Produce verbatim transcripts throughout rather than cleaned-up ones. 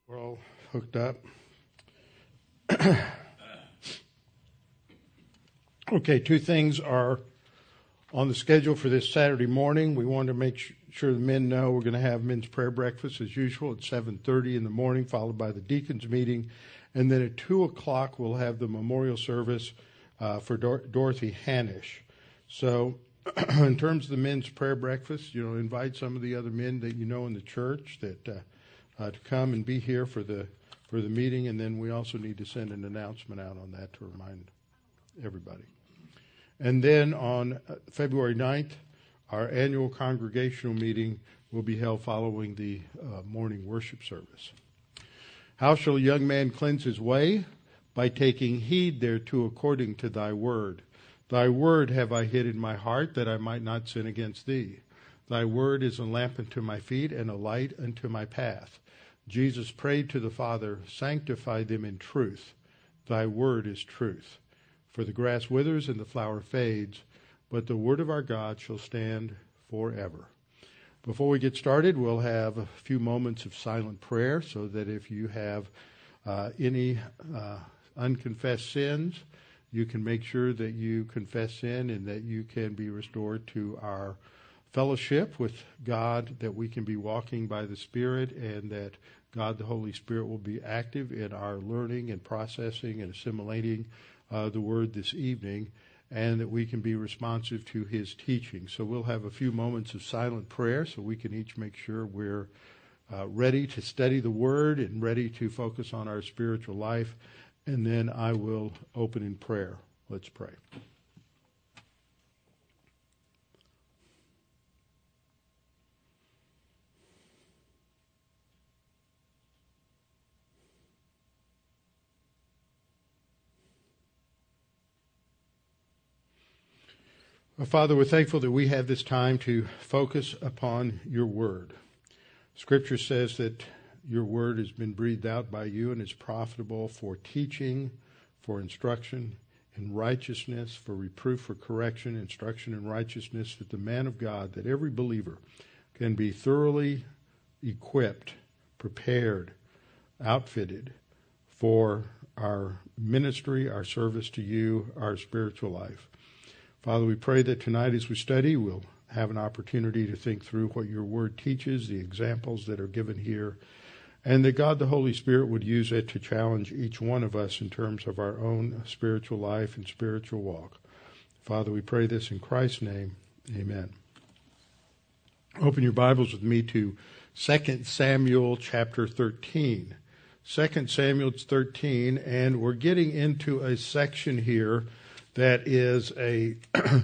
We're all hooked up. Okay, two things are on the schedule for this Saturday morning. We want to make sure the men know we're going to have men's prayer breakfast as usual at seven thirty in the morning, followed by the deacons meeting. And then at two o'clock, we'll have the memorial service uh, for Dor- Dorothy Hanish. So in terms of the men's prayer breakfast, you know, invite some of the other men that you know in the church that uh, uh, to come and be here for the for the meeting. And then we also need to send an announcement out on that to remind everybody. And then on February ninth, our annual congregational meeting will be held following the uh, morning worship service. How shall a young man cleanse his way? By taking heed thereto according to thy word. Thy word have I hid in my heart, that I might not sin against thee. Thy word is a lamp unto my feet and a light unto my path. Jesus prayed to the Father, sanctify them in truth. Thy word is truth. For the grass withers and the flower fades, but the word of our God shall stand forever. Before we get started, we'll have a few moments of silent prayer so that if you have uh, any uh, unconfessed sins, you can make sure that you confess sin and that you can be restored to our fellowship with God, that we can be walking by the Spirit, and that God, the Holy Spirit, will be active in our learning and processing and assimilating uh, the Word this evening, and that we can be responsive to His teaching. So we'll have a few moments of silent prayer so we can each make sure we're uh, ready to study the Word and ready to focus on our spiritual life. And then I will open in prayer. Let's pray. Well, Father, we're thankful that we have this time to focus upon your word. Scripture says that your word has been breathed out by you and is profitable for teaching, for instruction in righteousness, for reproof, for correction, instruction in righteousness, that the man of God, that every believer can be thoroughly equipped, prepared, outfitted for our ministry, our service to you, our spiritual life. Father, we pray that tonight as we study, we'll have an opportunity to think through what your word teaches, the examples that are given here, and that God the Holy Spirit would use it to challenge each one of us in terms of our own spiritual life and spiritual walk. Father, we pray this in Christ's name. Amen. Open your Bibles with me to Second Samuel chapter thirteen. Second Samuel thirteen, and we're getting into a section here that is a,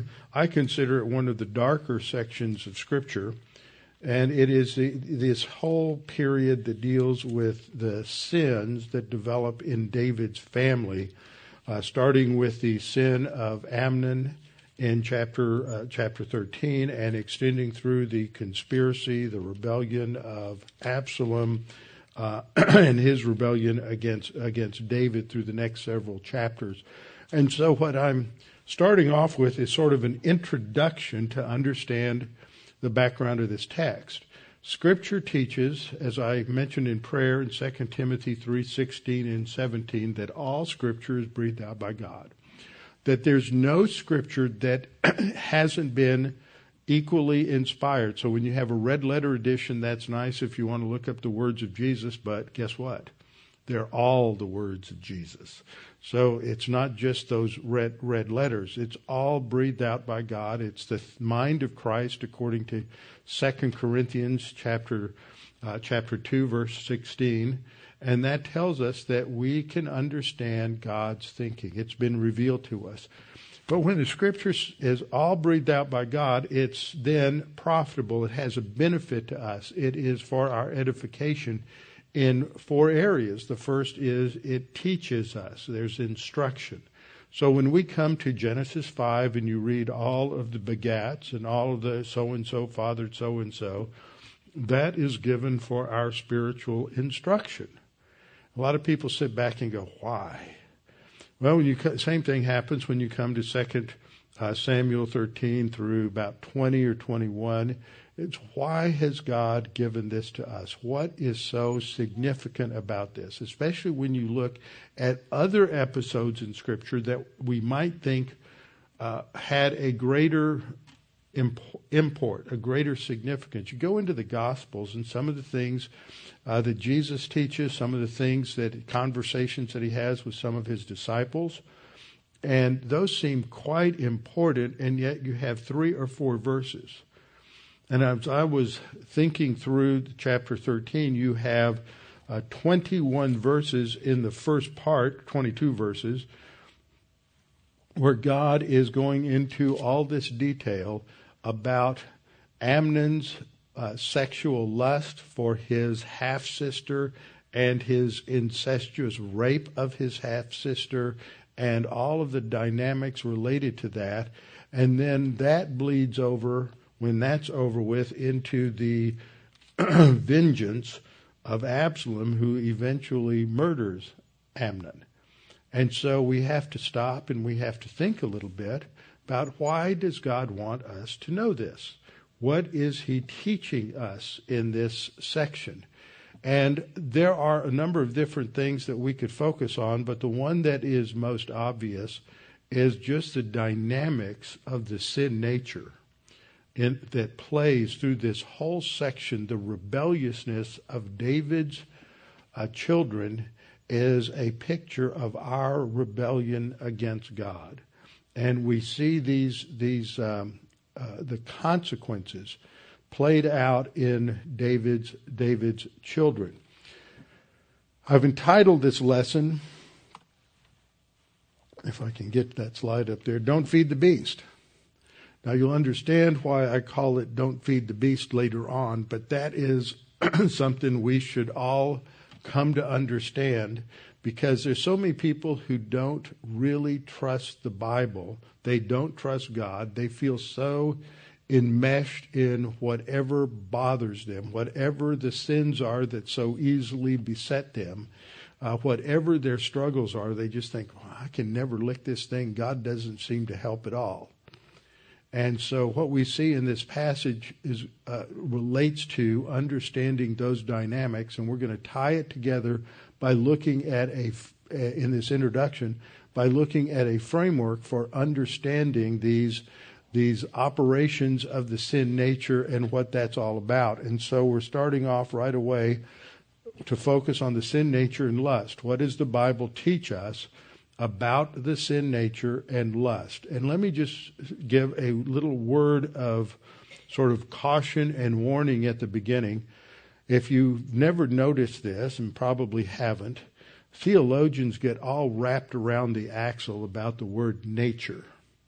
I consider it one of the darker sections of Scripture. And it is the, this whole period that deals with the sins that develop in David's family, uh, starting with the sin of Amnon in chapter uh, chapter thirteen, and extending through the conspiracy, the rebellion of Absalom, uh, and his rebellion against against David through the next several chapters. And so what I'm starting off with is sort of an introduction to understand the background of this text. Scripture teaches, as I mentioned in prayer in Second Timothy three sixteen and seventeen, that all Scripture is breathed out by God. That there's no Scripture that hasn't been equally inspired. So when you have a red letter edition, that's nice if you want to look up the words of Jesus, but guess what? They're all the words of Jesus. So it's not just those red red letters. It's all breathed out by God. It's the mind of Christ according to Second Corinthians chapter uh, chapter two, verse sixteen. And that tells us that we can understand God's thinking. It's been revealed to us. But when the Scripture is all breathed out by God, it's then profitable. It has a benefit to us. It is for our edification in four areas. The first is it teaches us. There's instruction. So when we come to Genesis five and you read all of the begats and all of the so-and-so fathered so-and-so, that is given for our spiritual instruction. A lot of people sit back and go, why? Well, when you same thing happens when you come to Second uh, Samuel thirteen through about twenty or twenty-one. It's why has God given this to us? What is so significant about this? Especially when you look at other episodes in Scripture that we might think uh, had a greater import, a greater significance. You go into the Gospels and some of the things uh, that Jesus teaches, some of the things that conversations that he has with some of his disciples, and those seem quite important, and yet you have three or four verses. And as I was thinking through chapter thirteen, you have uh, twenty-one verses in the first part, twenty-two verses, where God is going into all this detail about Amnon's uh, sexual lust for his half-sister and his incestuous rape of his half-sister and all of the dynamics related to that. And then that bleeds over, when that's over with, into the vengeance of Absalom, who eventually murders Amnon. And so we have to stop and we have to think a little bit about, why does God want us to know this? What is he teaching us in this section? And there are a number of different things that we could focus on, but the one that is most obvious is just the dynamics of the sin nature in, that plays through this whole section. The rebelliousness of David's uh, children is a picture of our rebellion against God. And we see these these um, uh, the consequences played out in David's David's children. I've entitled this lesson, if I can get that slide up there, "Don't Feed the Beast." Now you'll understand why I call it "Don't Feed the Beast" later on, but that is something we should all come to understand, because there's so many people who don't really trust the Bible. They don't trust God. They feel so enmeshed in whatever bothers them, whatever the sins are that so easily beset them, uh, whatever their struggles are. They just think, oh, I can never lick this thing. God doesn't seem to help at all. And so what we see in this passage is uh, relates to understanding those dynamics, and we're going to tie it together by looking at a, in this introduction, by looking at a framework for understanding these these operations of the sin nature and what that's all about. And so we're starting off right away to focus on the sin nature and lust. What does the Bible teach us about the sin nature and lust? And let me just give a little word of sort of caution and warning at the beginning. If you've never noticed this, and probably haven't, theologians get all wrapped around the axle about the word nature.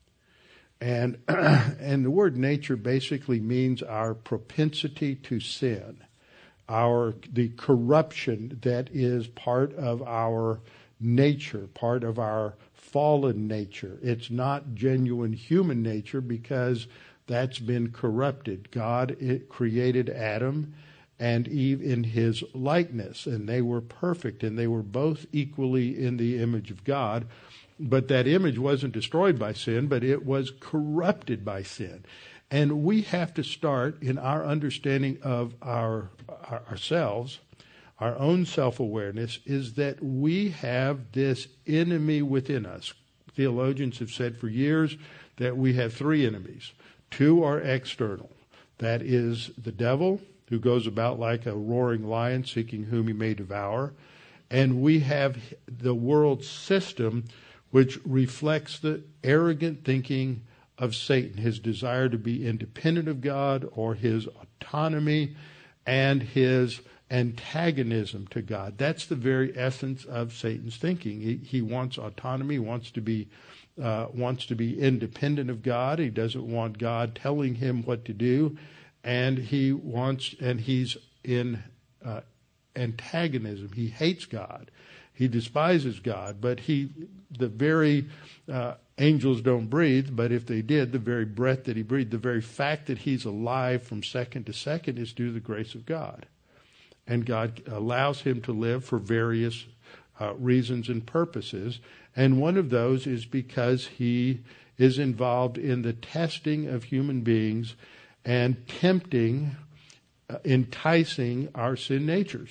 And and the word nature basically means our propensity to sin, our the corruption that is part of our nature, part of our fallen nature. It's not genuine human nature, because that's been corrupted. God it created Adam and Eve in his likeness, and they were perfect, and they were both equally in the image of God. But that image wasn't destroyed by sin, but it was corrupted by sin. And we have to start in our understanding of our, our ourselves, our own self-awareness, is that we have this enemy within us. Theologians have said for years that we have three enemies. Two are external. That is the devil, who goes about like a roaring lion seeking whom he may devour. And we have the world system, which reflects the arrogant thinking of Satan, his desire to be independent of God, or his autonomy and his antagonism to God. That's the very essence of Satan's thinking. He, he wants autonomy, wants to be uh, wants to be independent of God. He doesn't want God telling him what to do, and he wants and he's in uh, antagonism. He hates God. He despises God, but he, the very uh, angels don't breathe, but if they did, the very breath that he breathed, the very fact that he's alive from second to second is due to the grace of God. And God allows him to live for various uh, reasons and purposes. And one of those is because he is involved in the testing of human beings and tempting, uh, enticing our sin natures.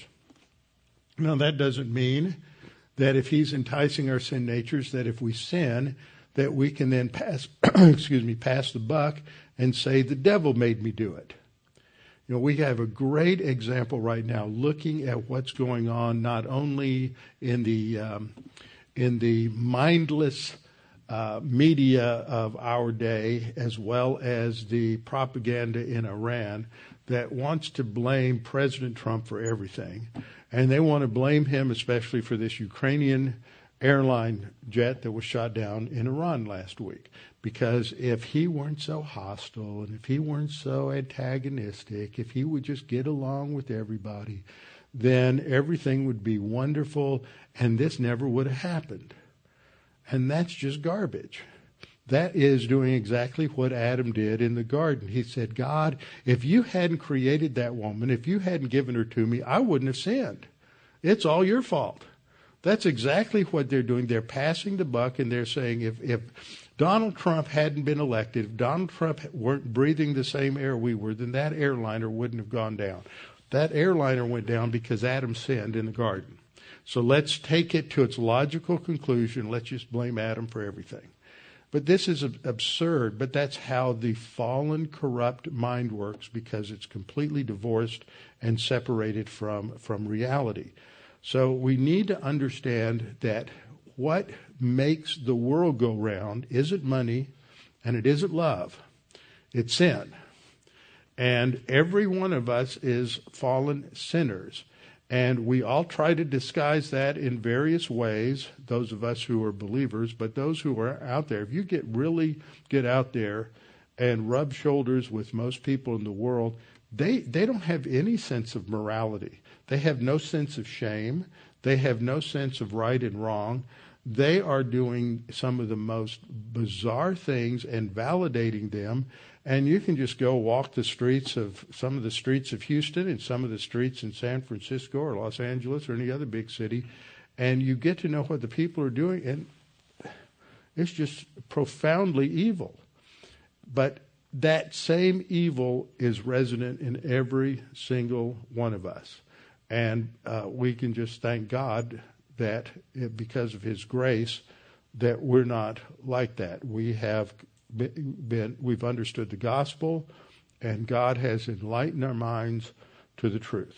Now, that doesn't mean that if he's enticing our sin natures, that if we sin, that we can then pass, excuse me, pass the buck and say, the devil made me do it. You know, we have a great example right now looking at what's going on, not only in the um, in the mindless uh, media of our day, as well as the propaganda in Iran that wants to blame President Trump for everything. And they want to blame him especially for this Ukrainian airline jet that was shot down in Iran last week. Because if he weren't so hostile and if he weren't so antagonistic, if he would just get along with everybody, then everything would be wonderful and this never would have happened. And that's just garbage. That is doing exactly what Adam did in the garden. He said, God, if you hadn't created that woman, if you hadn't given her to me, I wouldn't have sinned. It's all your fault. That's exactly what they're doing. They're passing the buck and they're saying if, if Donald Trump hadn't been elected, if Donald Trump weren't breathing the same air we were, then that airliner wouldn't have gone down. That airliner went down because Adam sinned in the garden. So let's take it to its logical conclusion. Let's just blame Adam for everything. But this is absurd, but that's how the fallen, corrupt mind works because it's completely divorced and separated from, from reality. So we need to understand that what makes the world go round isn't money and it isn't love. It's sin. And every one of us is fallen sinners. And we all try to disguise that in various ways, those of us who are believers, but those who are out there, if you get really get out there and rub shoulders with most people in the world, they, they don't have any sense of morality. They have no sense of shame. They have no sense of right and wrong. They are doing some of the most bizarre things and validating them. And you can just go walk the streets of some of the streets of Houston and some of the streets in San Francisco or Los Angeles or any other big city, and you get to know what the people are doing, and it's just profoundly evil. But that same evil is resident in every single one of us. And uh, we can just thank God that it, because of his grace, that we're not like that. We have been, we've understood the gospel, and God has enlightened our minds to the truth.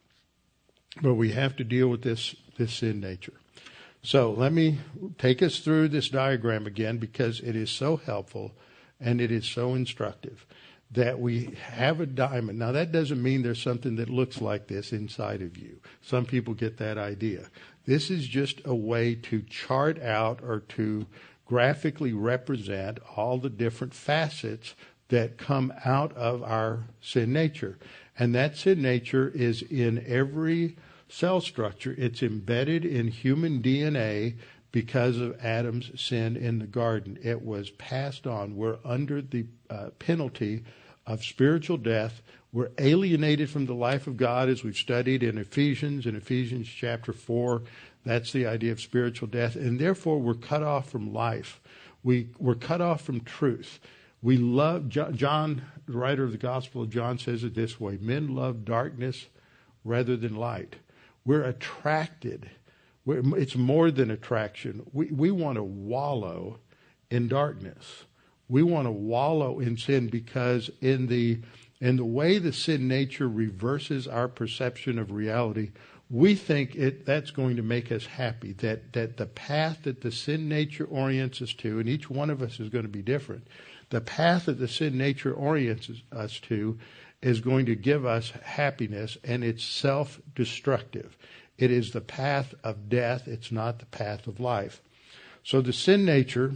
But we have to deal with this, this sin nature. So let me take us through this diagram again because it is so helpful and it is so instructive that we have a diamond. Now, that doesn't mean there's something that looks like this inside of you. Some people get that idea. This is just a way to chart out or to graphically represent all the different facets that come out of our sin nature. And that sin nature is in every cell structure. It's embedded in human D N A because of Adam's sin in the garden. It was passed on. We're under the uh, penalty of spiritual death. We're alienated from the life of God, as we've studied in Ephesians, in Ephesians chapter four. That's the idea of spiritual death. And therefore, we're cut off from life. We, we're cut off from truth. We love, John, the writer of the Gospel of John, says it this way: men love darkness rather than light. We're attracted. We're, it's more than attraction. We, we want to wallow in darkness. We want to wallow in sin because in the in the way the sin nature reverses our perception of reality, we think it that's going to make us happy, that, that the path that the sin nature orients us to, and each one of us is going to be different, the path that the sin nature orients us to is going to give us happiness, and it's self-destructive. It is the path of death. It's not the path of life. So the sin nature,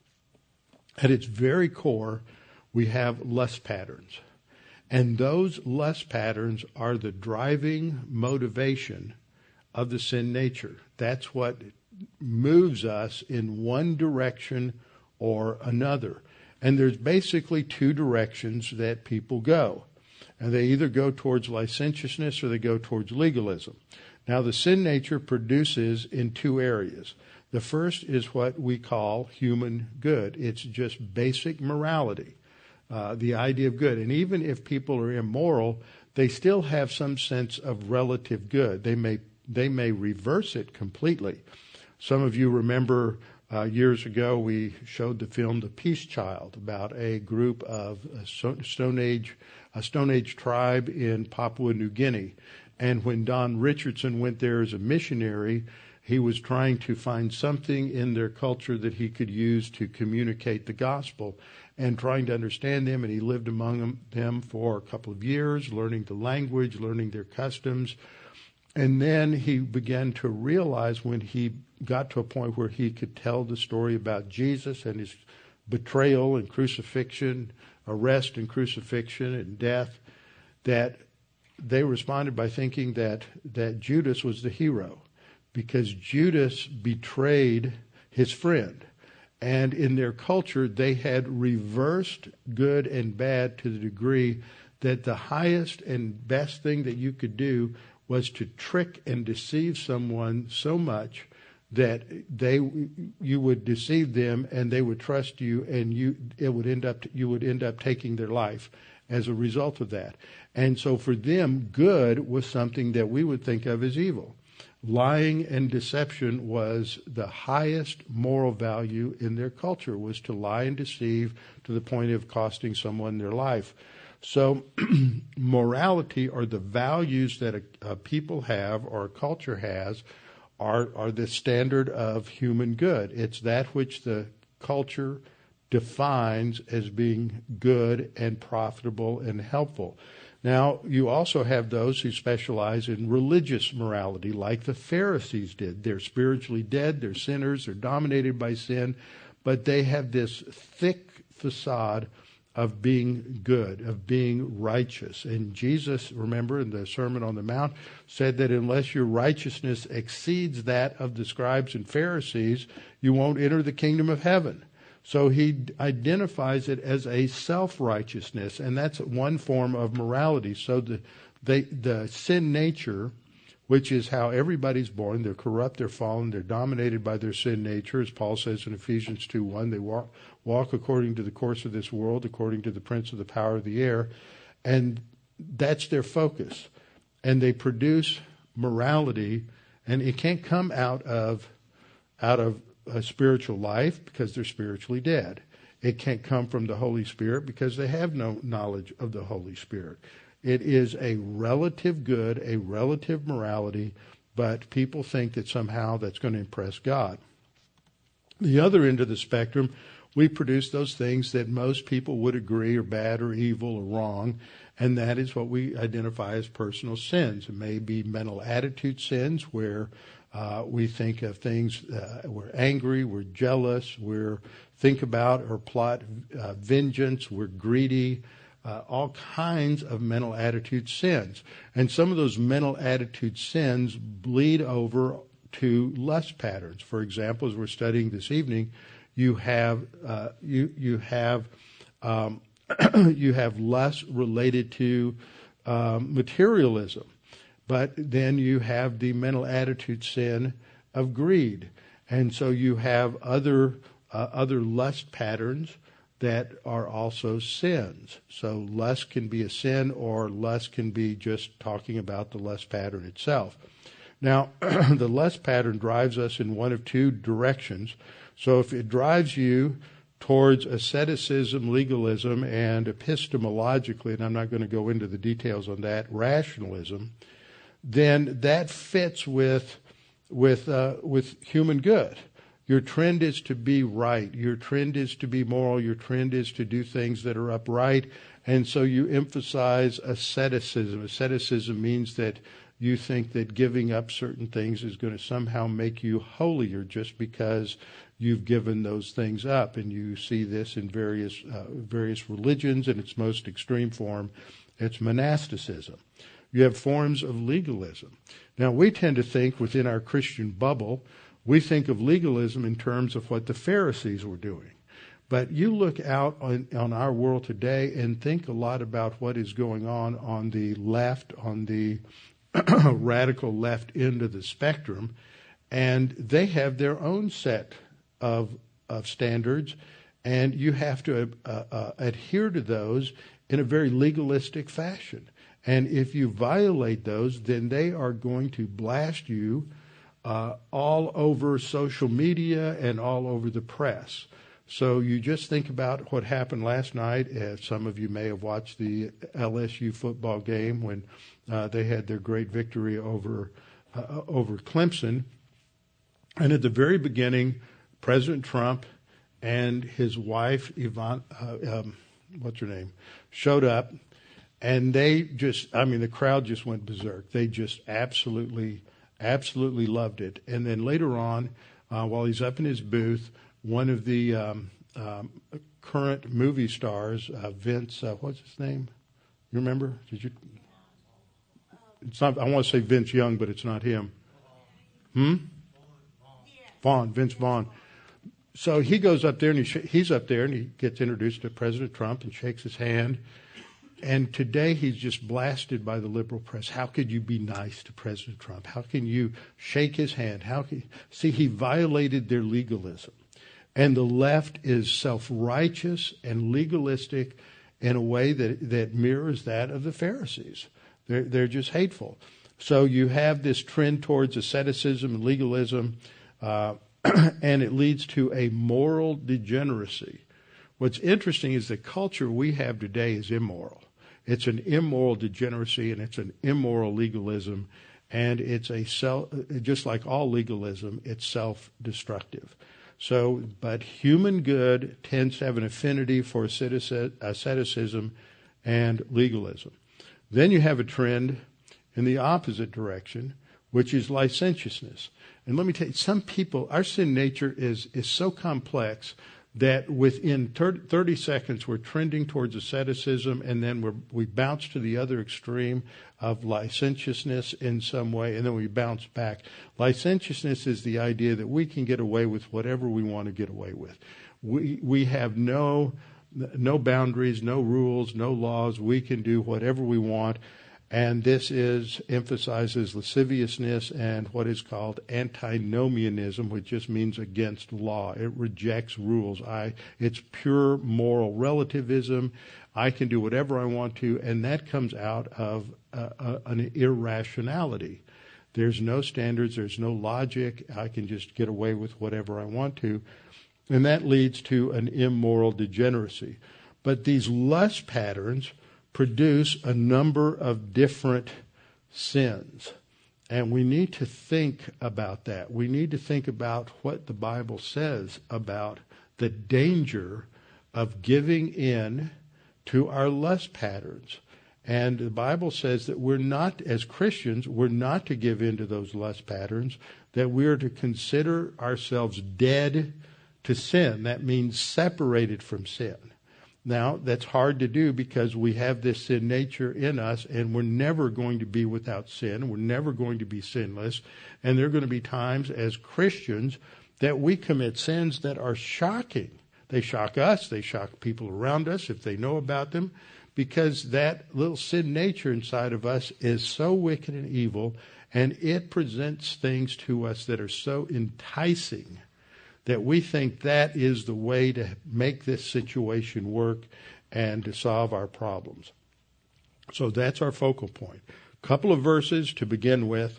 at its very core, we have lust patterns. And those lust patterns are the driving motivation of the sin nature. That's what moves us in one direction or another. And there's basically two directions that people go. And they either go towards licentiousness or they go towards legalism. Now, the sin nature produces in two areas. The first is what we call human good. It's just basic morality. uh, the idea of good. And even if people are immoral, they still have some sense of relative good. They may they may reverse it completely. Some of you remember uh, years ago we showed the film The Peace Child about a group of a Stone Age a Stone Age tribe in Papua New Guinea. And when Don Richardson went there as a missionary, he was trying to find something in their culture that he could use to communicate the gospel and trying to understand them. And he lived among them for a couple of years, learning the language, learning their customs. And then he began to realize when he got to a point where he could tell the story about Jesus and his betrayal and crucifixion, arrest and crucifixion and death, that they responded by thinking that, that Judas was the hero because Judas betrayed his friend. And in their culture, they had reversed good and bad to the degree that the highest and best thing that you could do was to trick and deceive someone so much that they you would deceive them and they would trust you, and you it would end up you would end up taking their life as a result of that. And so for them, good was something that we would think of as evil. Lying and deception was the highest moral value in their culture, was to lie and deceive to the point of costing someone their life. So morality, or the values that a, a people have or a culture has, are, are the standard of human good. It's that which the culture defines as being good and profitable and helpful. Now, you also have those who specialize in religious morality, like the Pharisees did. They're spiritually dead, they're sinners, they're dominated by sin, but they have this thick facade of being good, of being righteous. And Jesus, remember, in the Sermon on the Mount, said that unless your righteousness exceeds that of the scribes and Pharisees, you won't enter the kingdom of heaven. So he identifies it as a self-righteousness, and that's one form of morality. So the, they, the sin nature, which is how everybody's born, they're corrupt, they're fallen, they're dominated by their sin nature, as Paul says in Ephesians two one, they walk, walk according to the course of this world, according to the prince of the power of the air, and that's their focus. And they produce morality, and it can't come out of out of a spiritual life because they're spiritually dead. It can't come from the Holy Spirit because they have no knowledge of the Holy Spirit. It is a relative good, a relative morality, but people think that somehow that's going to impress God. The other end of the spectrum, we produce those things that most people would agree are bad or evil or wrong, and that is what we identify as personal sins. It may be mental attitude sins, where uh, we think of things, uh, we're angry, we're jealous, we're think about or plot uh, vengeance, we're greedy, Uh, all kinds of mental attitude sins. And some of those mental attitude sins bleed over to lust patterns. For example, as we're studying this evening, you have uh, you you have um, you have lust related to um, materialism, but then you have the mental attitude sin of greed, and so you have other uh, other lust patterns that are also sins. So lust can be a sin, or lust can be just talking about the lust pattern itself. Now, the lust pattern drives us in one of two directions. So if it drives you towards asceticism, legalism, and epistemologically, and I'm not going to go into the details on that, rationalism, then that fits with with uh, with human good. Your trend is to be right. Your trend is to be moral. Your trend is to do things that are upright. And so you emphasize asceticism. Asceticism means that you think that giving up certain things is going to somehow make you holier just because you've given those things up. And you see this in various uh, various religions. In its most extreme form, it's monasticism. You have forms of legalism. Now, we tend to think within our Christian bubble, we think of legalism in terms of what the Pharisees were doing. But you look out on, on our world today and think a lot about what is going on on the left, on the radical left end of the spectrum, and they have their own set of, of standards, and you have to uh, uh, adhere to those in a very legalistic fashion. And if you violate those, then they are going to blast you uh, all over social media and all over the press. So you just think about what happened last night. Uh, some of you may have watched the L S U football game when uh, they had their great victory over uh, over Clemson. And at the very beginning, President Trump and his wife, Yvonne, uh, um, what's her name, showed up. And they just, I mean, the crowd just went berserk. They just absolutely, absolutely loved it. And then later on, uh, while he's up in his booth, one of the um, um, current movie stars, uh, Vince, uh, what's his name? You remember? Did you? It's not. I want to say Vince Young, but it's not him. Hmm. Vaughn, Vince Vaughn. So he goes up there and he sh- he's up there and he gets introduced to President Trump and shakes his hand. And today he's just blasted by the liberal press. How could you be nice to President Trump? How can you shake his hand? How can see he violated their legalism? And the left is self-righteous and legalistic in a way that, that mirrors that of the Pharisees. They're, they're just hateful. So you have this trend towards asceticism and legalism, uh, and it leads to a moral degeneracy. What's interesting is the culture we have today is immoral. It's an immoral degeneracy, and it's an immoral legalism, and it's a self, just like all legalism, it's self-destructive. So, but human good tends to have an affinity for asceticism and legalism. Then you have a trend in the opposite direction, which is licentiousness. And let me tell you, some people, our sin nature is, is so complex that within thirty seconds we're trending towards asceticism, and then we're, we bounce to the other extreme of licentiousness in some way, and then we bounce back. Licentiousness is the idea that we can get away with whatever we want to get away with. We we have no no boundaries, no rules, no laws. We can do whatever we want. And this is emphasizes lasciviousness and what is called antinomianism, which just means against law. It rejects rules. I, it's pure moral relativism. I can do whatever I want to, and that comes out of uh, uh, an irrationality. There's no standards. There's no logic. I can just get away with whatever I want to, and that leads to an immoral degeneracy. But these lust patterns produce a number of different sins. And we need to think about that. We need to think about what the Bible says about the danger of giving in to our lust patterns. And the Bible says that we're not, as Christians, we're not to give in to those lust patterns, that we're to consider ourselves dead to sin. That means separated from sin. Now, that's hard to do because we have this sin nature in us, and we're never going to be without sin. We're never going to be sinless. And there are going to be times as Christians that we commit sins that are shocking. They shock us. They shock people around us if they know about them, because that little sin nature inside of us is so wicked and evil, and it presents things to us that are so enticing that we think that is the way to make this situation work and to solve our problems. So that's our focal point. A couple of verses to begin with.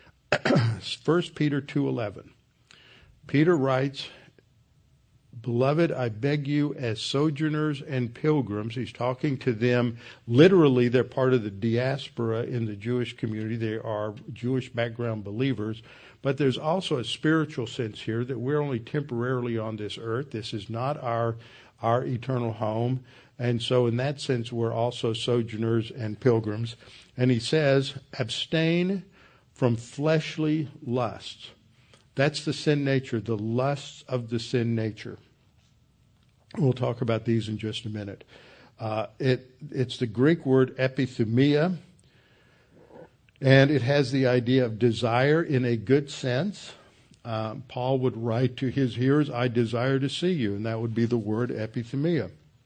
First Peter two eleven. Peter writes, "Beloved, I beg you as sojourners and pilgrims," he's talking to them. Literally, they're part of the diaspora in the Jewish community. They are Jewish background believers. But there's also a spiritual sense here that we're only temporarily on this earth. This is not our our eternal home. And so in that sense, we're also sojourners and pilgrims. And he says, abstain from fleshly lusts. That's the sin nature, the lusts of the sin nature. We'll talk about these in just a minute. Uh, it it's the Greek word epithumia. And it has the idea of desire in a good sense. Um, Paul would write to his hearers, I desire to see you. And that would be the word epithumia.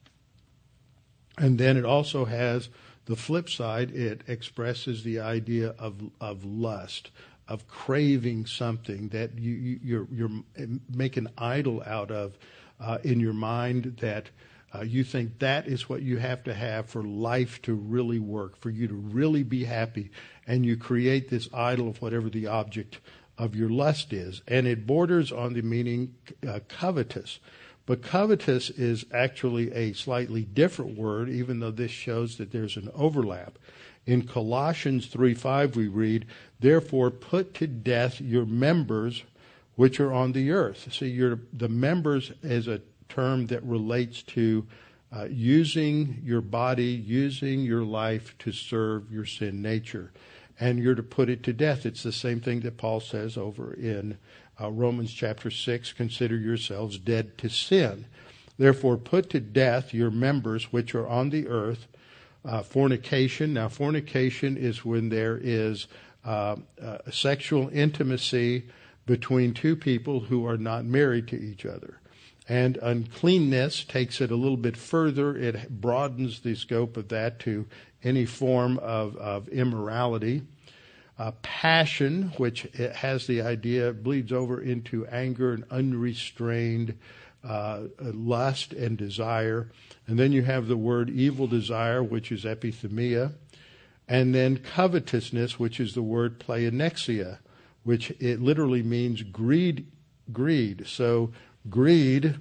And then it also has the flip side. It expresses the idea of, of lust, of craving something that you, you, you're, you're make an idol out of, uh, in your mind that uh, you think that is what you have to have for life to really work, for you to really be happy, and you create this idol of whatever the object of your lust is. And it borders on the meaning uh, covetous. But covetous is actually a slightly different word, even though this shows that there's an overlap. In Colossians three five we read, "Therefore put to death your members which are on the earth." See, your, the members is a term that relates to uh, using your body, using your life to serve your sin nature. And you're to put it to death. It's the same thing that Paul says over in uh, Romans chapter six, "Consider yourselves dead to sin. Therefore put to death your members which are on the earth." Uh, fornication. Now, fornication is when there is uh, uh, sexual intimacy between two people who are not married to each other. And uncleanness takes it a little bit further. It broadens the scope of that to any form of, of immorality. Uh, passion, which it has the idea, bleeds over into anger and unrestrained uh, lust and desire. And then you have the word evil desire, which is epithemia. And then covetousness, which is the word pleonexia, which it literally means greed. Greed. So greed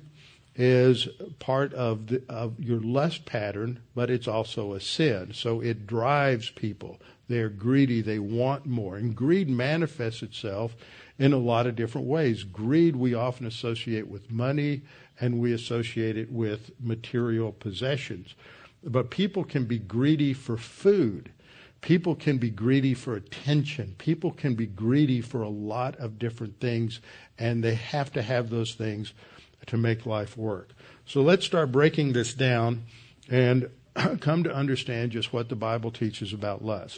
is part of the, of your lust pattern, but it's also a sin. So it drives people. They're greedy. They want more. And greed manifests itself in a lot of different ways. Greed we often associate with money, and we associate it with material possessions. But people can be greedy for food. People can be greedy for attention. People can be greedy for a lot of different things, and they have to have those things to make life work. So let's start breaking this down and come to understand just what the Bible teaches about lust.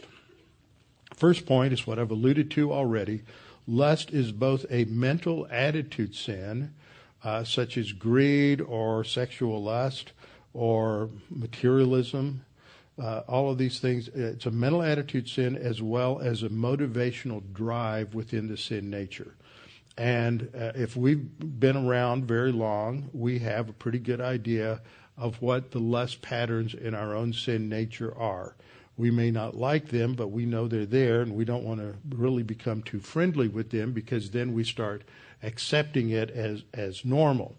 First point is what I've alluded to already. Lust is both a mental attitude sin, uh, such as greed or sexual lust or materialism. Uh, all of these things, it's a mental attitude sin as well as a motivational drive within the sin nature. And uh, if we've been around very long, we have a pretty good idea of what the lust patterns in our own sin nature are. We may not like them, but we know they're there, and we don't want to really become too friendly with them, because then we start accepting it as, as normal.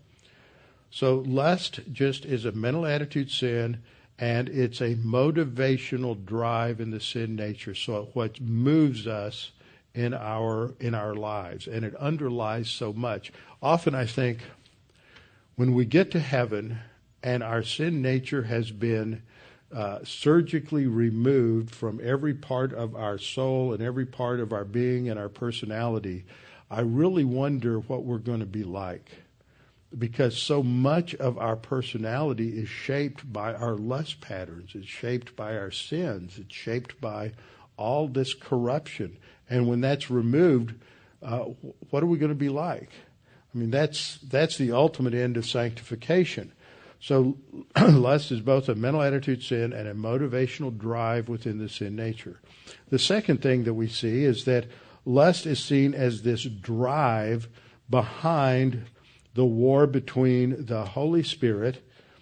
So lust just is a mental attitude sin, and it's a motivational drive in the sin nature. So what moves us in our in our lives, and it underlies so much. Often I think when we get to heaven and our sin nature has been uh, surgically removed from every part of our soul and every part of our being and our personality, I really wonder what we're going to be like. Because so much of our personality is shaped by our lust patterns. It's shaped by our sins. It's shaped by all this corruption. And when that's removed, uh, what are we going to be like? I mean, that's that's the ultimate end of sanctification. So lust is both a mental attitude sin and a motivational drive within the sin nature. The second thing that we see is that lust is seen as this drive behind the war between the Holy Spirit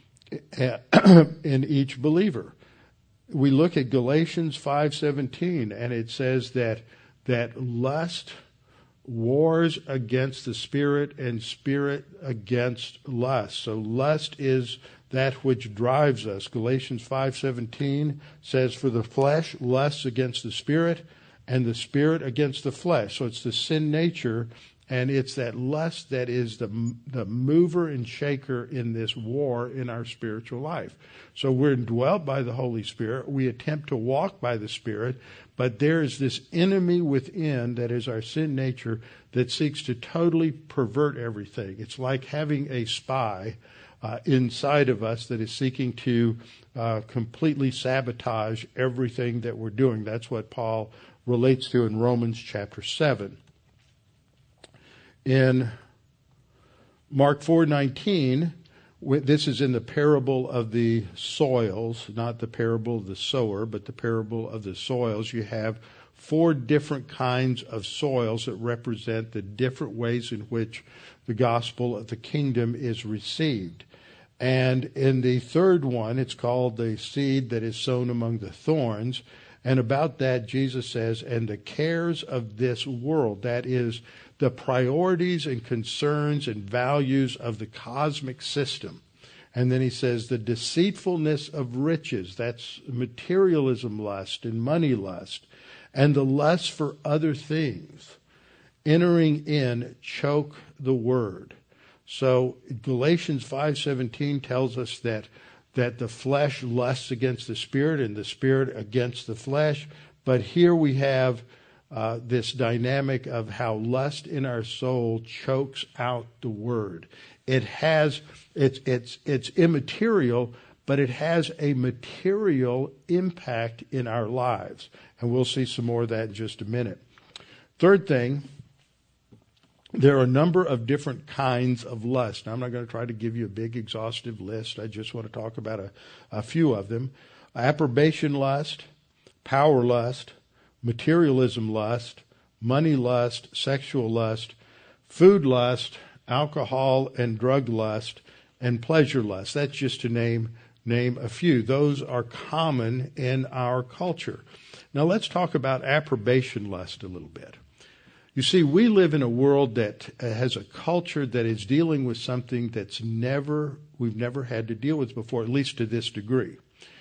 in each believer. We look at Galatians five seventeen, and it says that that lust wars against the spirit and spirit against lust. So lust is that which drives us. Galatians five seventeen says, "For the flesh lusts against the spirit, and the spirit against the flesh." So it's the sin nature. And it's that lust that is the the mover and shaker in this war in our spiritual life. So we're indwelt by the Holy Spirit. We attempt to walk by the Spirit, but there is this enemy within that is our sin nature that seeks to totally pervert everything. It's like having a spy uh, inside of us that is seeking to uh, completely sabotage everything that we're doing. That's what Paul relates to in Romans chapter seven. In Mark four nineteen, this is in the parable of the soils, not the parable of the sower, but the parable of the soils. You have four different kinds of soils that represent the different ways in which the gospel of the kingdom is received. And in the third one, it's called the seed that is sown among the thorns. And about that, Jesus says, and the cares of this world, that is, the priorities and concerns and values of the cosmic system. And then he says the deceitfulness of riches, that's materialism lust and money lust, and the lust for other things, entering in, choke the word. So Galatians five seventeen tells us that, that the flesh lusts against the spirit and the spirit against the flesh. But here we have uh, this dynamic of how lust in our soul chokes out the word. It has, it's, it's, it's immaterial, but it has a material impact in our lives. And we'll see some more of that in just a minute. Third thing, there are a number of different kinds of lust. Now, I'm not going to try to give you a big exhaustive list. I just want to talk about a, a few of them. Approbation lust, power lust, materialism lust, money lust, sexual lust, food lust, alcohol and drug lust, and pleasure lust. That's just to name name a few. Those are common in our culture. Now let's talk about approbation lust a little bit. You see, we live in a world that has a culture that is dealing with something that's never, we've never had to deal with before, at least to this degree.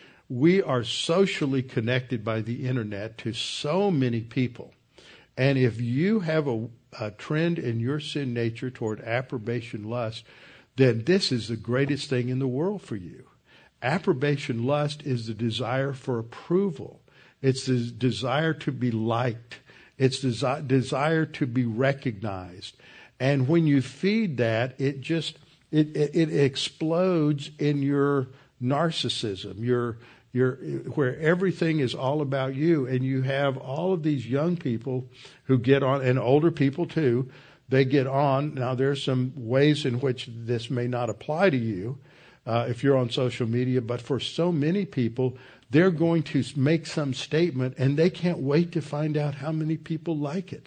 We are socially connected by the internet to so many people. And if you have a, a trend in your sin nature toward approbation lust, then this is the greatest thing in the world for you. Approbation lust is the desire for approval. It's the desire to be liked. It's the desi- desire to be recognized. And when you feed that, it just, it, it, it explodes in your narcissism, your You're, where everything is all about you, and you have all of these young people who get on, and older people too, they get on. Now, there's some ways in which this may not apply to you uh, if you're on social media, but for so many people, they're going to make some statement, and they can't wait to find out how many people like it.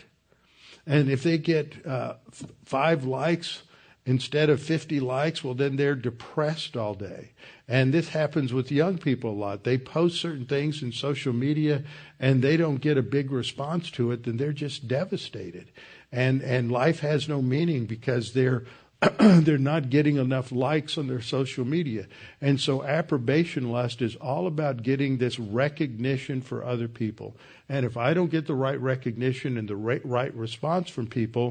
And if they get uh, f- five likes instead of fifty likes, well, then they're depressed all day. And this happens with young people a lot. They post certain things in social media and they don't get a big response to it, then they're just devastated. And and life has no meaning because they're they're not getting enough likes on their social media. And so approbation lust is all about getting this recognition for other people. And if I don't get the right recognition and the right, right response from people,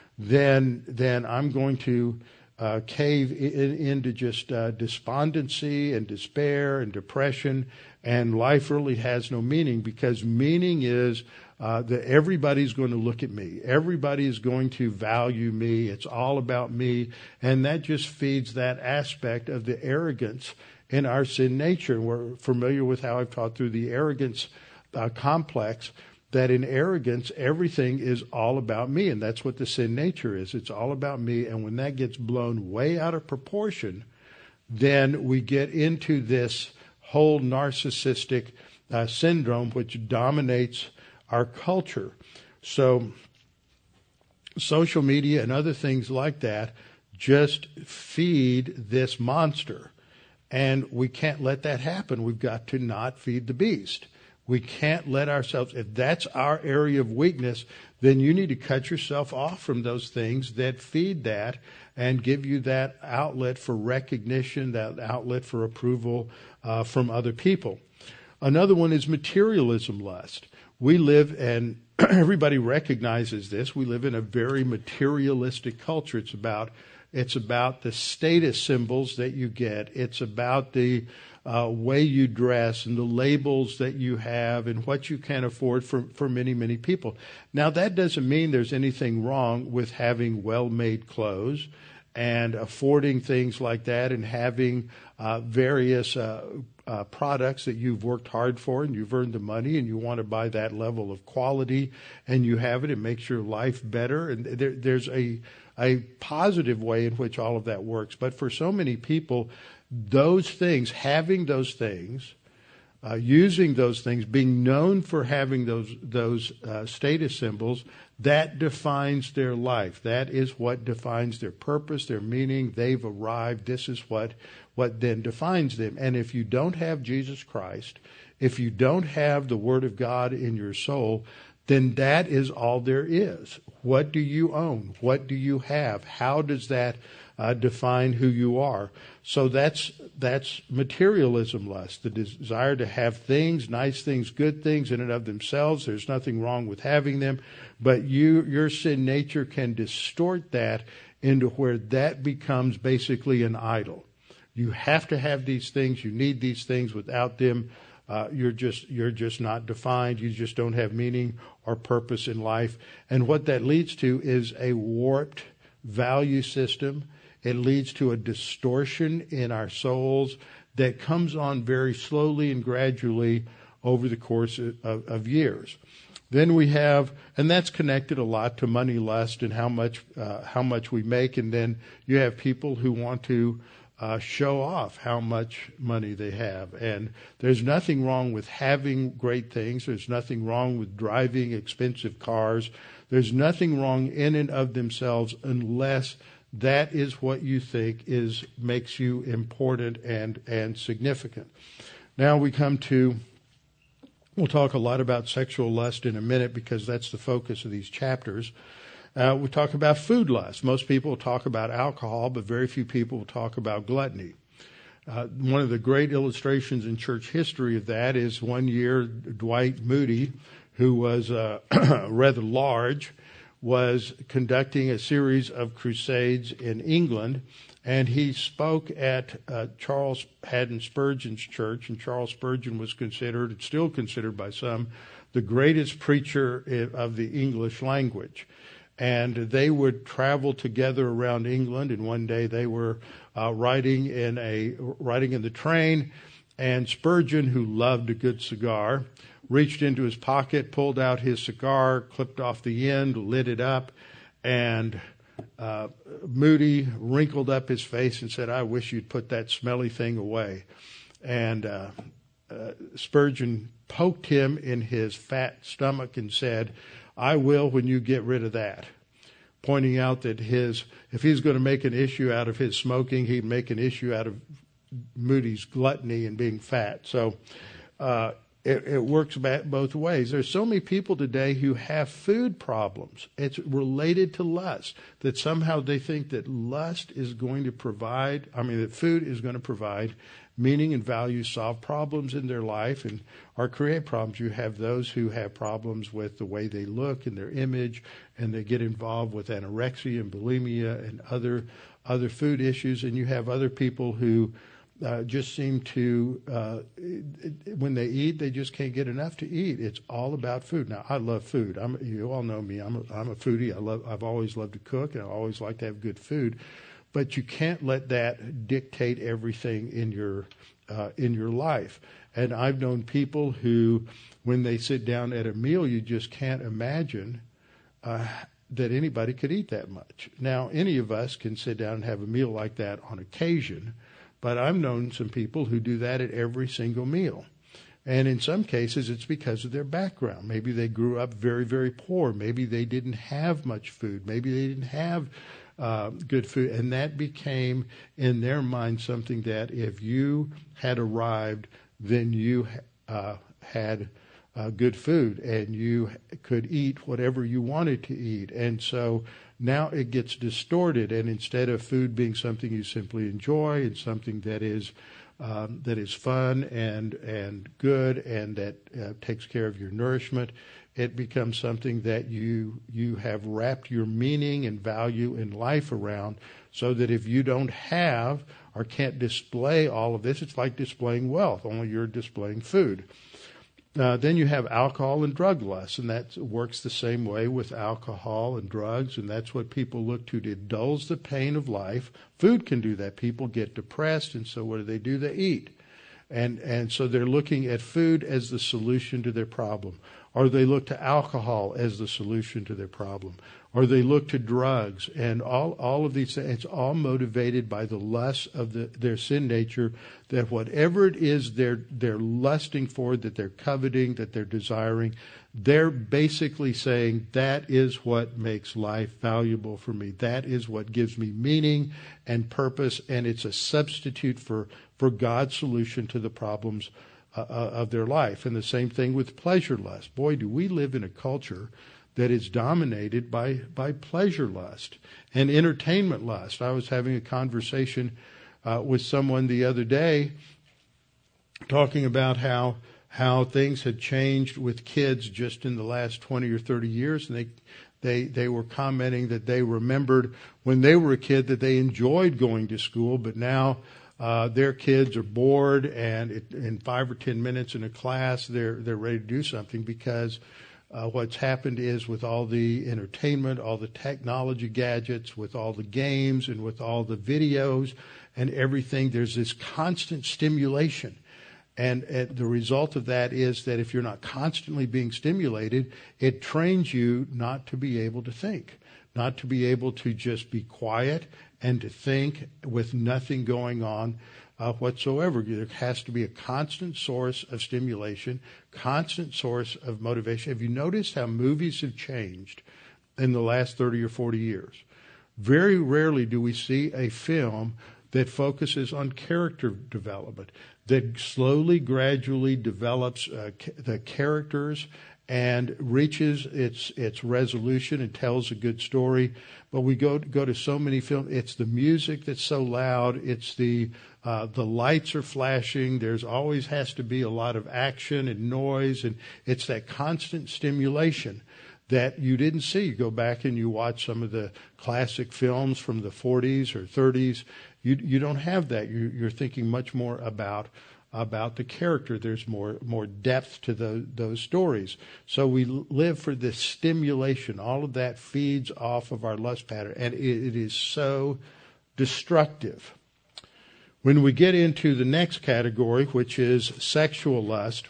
then then I'm going to uh, cave in, into just uh, despondency and despair and depression, and life really has no meaning, because meaning is uh, that everybody's going to look at me. Everybody is going to value me. It's all about me, and that just feeds that aspect of the arrogance in our sin nature. We're familiar with how I've taught through the arrogance uh, complex, that in arrogance, everything is all about me. And that's what the sin nature is. It's all about me. And when that gets blown way out of proportion, then we get into this whole narcissistic uh, syndrome, which dominates our culture. So social media and other things like that just feed this monster. And we can't let that happen. We've got to not feed the beast. We can't let ourselves, if that's our area of weakness, then you need to cut yourself off from those things that feed that and give you that outlet for recognition, that outlet for approval uh, from other people. Another one is materialism lust. We live, and everybody recognizes this, we live in a very materialistic culture. It's about, it's about the status symbols that you get. It's about the Uh, way you dress and the labels that you have and what you can afford for, for many, many people. Now, that doesn't mean there's anything wrong with having well-made clothes and affording things like that and having uh, various uh, uh, products that you've worked hard for and you've earned the money and you want to buy that level of quality and you have it. It makes your life better. And there, there's a, a positive way in which all of that works. But for so many people, those things, having those things, uh, using those things, being known for having those those uh, status symbols, that defines their life. That is what defines their purpose, their meaning. They've arrived. This is what what then defines them. And if you don't have Jesus Christ, if you don't have the Word of God in your soul, then that is all there is. What do you own? What do you have? How does that uh, define who you are? So that's that's materialism lust, the desire to have things, nice things, good things in and of themselves. There's nothing wrong with having them, but you your sin nature can distort that into where that becomes basically an idol. You have to have these things. You need these things. Without them, Uh, you're just you're just not defined. You just don't have meaning or purpose in life. And what that leads to is a warped value system. It leads to a distortion in our souls that comes on very slowly and gradually over the course of, of years. Then we have, and that's connected a lot to money lust and how much uh, how much we make. And then you have people who want to Uh, show off how much money they have. And there's nothing wrong with having great things. There's nothing wrong with driving expensive cars. There's nothing wrong in and of themselves unless that is what you think is makes you important and, and significant. Now we come to, we'll talk a lot about sexual lust in a minute because that's the focus of these chapters. Uh, we talk about food lust. Most people talk about alcohol, but very few people talk about gluttony. Uh, one of the great illustrations in church history of that is one year Dwight Moody, who was uh, rather large, was conducting a series of crusades in England, and he spoke at uh, Charles Haddon Spurgeon's church, and Charles Spurgeon was considered, and still considered by some, the greatest preacher of the English language. And they would travel together around England. And one day they were uh, riding in a riding in the train, and Spurgeon, who loved a good cigar, reached into his pocket, pulled out his cigar, clipped off the end, lit it up, and uh, Moody wrinkled up his face and said, "I wish you'd put that smelly thing away." And uh, uh, Spurgeon poked him in his fat stomach and said, "I will when you get rid of that," pointing out that his if he's going to make an issue out of his smoking, he'd make an issue out of Moody's gluttony and being fat. So uh, it, it works back both ways. There's so many people today who have food problems. It's related to lust, that somehow they think that lust is going to provide, I mean, that food is going to provide meaning and value, solve problems in their life, and or create problems. You have those who have problems with the way they look and their image, and they get involved with anorexia and bulimia and other other food issues. And you have other people who uh, just seem to, uh, when they eat, they just can't get enough to eat. It's all about food. Now, I love food. I'm, you all know me. I'm a, I'm a foodie. I love. I've always loved to cook, and I always like to have good food. But you can't let that dictate everything in your uh, in your life. And I've known people who, when they sit down at a meal, you just can't imagine uh, that anybody could eat that much. Now, any of us can sit down and have a meal like that on occasion, but I've known some people who do that at every single meal. And in some cases, it's because of their background. Maybe they grew up very, very poor. Maybe they didn't have much food. Maybe they didn't have Uh, good food, and that became in their mind something that if you had arrived, then you uh, had uh, good food and you could eat whatever you wanted to eat. And so now it gets distorted, and instead of food being something you simply enjoy and something that is um, that is fun and and good and that uh, takes care of your nourishment, it becomes something that you you have wrapped your meaning and value in life around, so that if you don't have or can't display all of this, it's like displaying wealth, only you're displaying food. Uh, then you have alcohol and drug lust, and that works the same way with alcohol and drugs, and that's what people look to to indulge the pain of life. Food can do that. People get depressed, and so what do they do? They eat. And and so they're looking at food as the solution to their problem. or they look to alcohol as the solution to their problem, or they look to drugs, and all, all of these things. It's all motivated by the lust of the, their sin nature, that whatever it is they're, they're lusting for, that they're coveting, that they're desiring, they're basically saying, that is what makes life valuable for me. That is what gives me meaning and purpose, and it's a substitute for, for God's solution to the problems uh, of their life. And the same thing with pleasure lust. Boy, do we live in a culture that is dominated by, by pleasure lust and entertainment lust. I was having a conversation uh, with someone the other day talking about how how things had changed with kids just in the last twenty or thirty years. And they, they, they were commenting that they remembered when they were a kid that they enjoyed going to school, but now uh, their kids are bored, and it, in five or ten minutes in a class, they're, they're ready to do something, because uh, what's happened is, with all the entertainment, all the technology gadgets, with all the games and with all the videos and everything, there's this constant stimulation. And, and the result of that is that if you're not constantly being stimulated, it trains you not to be able to think, not to be able to just be quiet and to think with nothing going on uh, whatsoever. There has to be a constant source of stimulation, constant source of motivation. Have you noticed how movies have changed in the last thirty or forty years? Very rarely do we see a film that focuses on character development, that slowly, gradually develops uh, ca- the characters and reaches its its resolution and tells a good story. But we go go to so many films. It's the music that's so loud. It's the uh, the lights are flashing. There's always has to be a lot of action and noise, and it's that constant stimulation that you didn't see. You go back and you watch some of the classic films from the forties or thirties. You you don't have that. You, you're thinking much more about about the character. There's more more depth to those those stories. So we live for this stimulation. All of that feeds off of our lust pattern, and it, it is so destructive. When we get into the next category, which is sexual lust,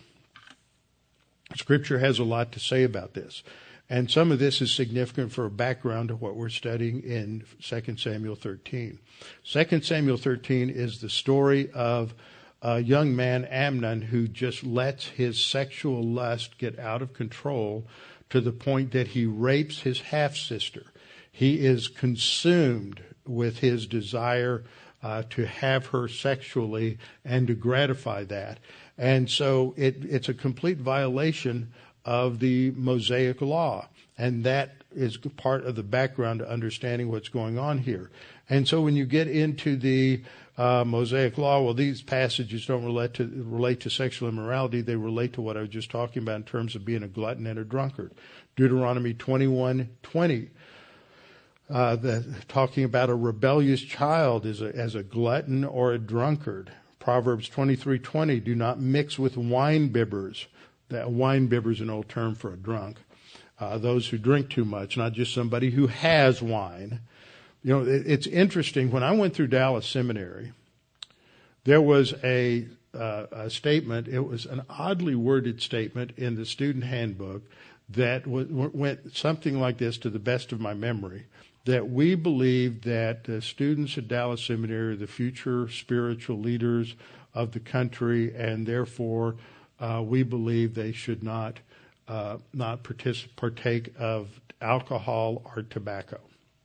Scripture has a lot to say about this. And some of this is significant for a background to what we're studying in Second Samuel thirteen. Second Samuel thirteen is the story of a young man, Amnon, who just lets his sexual lust get out of control to the point that he rapes his half-sister. He is consumed with his desire uh, to have her sexually and to gratify that. And so it, it's a complete violation of the Mosaic law. And that is part of the background to understanding what's going on here. And so when you get into the uh, Mosaic law, well, these passages don't relate to relate to sexual immorality. They relate to what I was just talking about in terms of being a glutton and a drunkard. Deuteronomy twenty-one twenty, uh, the, talking about a rebellious child as a, as a glutton or a drunkard. Proverbs twenty-three twenty, do not mix with wine bibbers. That wine bibber is an old term for a drunk. Uh, those who drink too much, not just somebody who has wine. You know, it, it's interesting. When I went through Dallas Seminary, there was a, uh, a statement. It was an oddly worded statement in the student handbook that w- went something like this, to the best of my memory, that we believe that the students at Dallas Seminary are the future spiritual leaders of the country, and therefore Uh, we believe they should not uh, not partic- partake of alcohol or tobacco.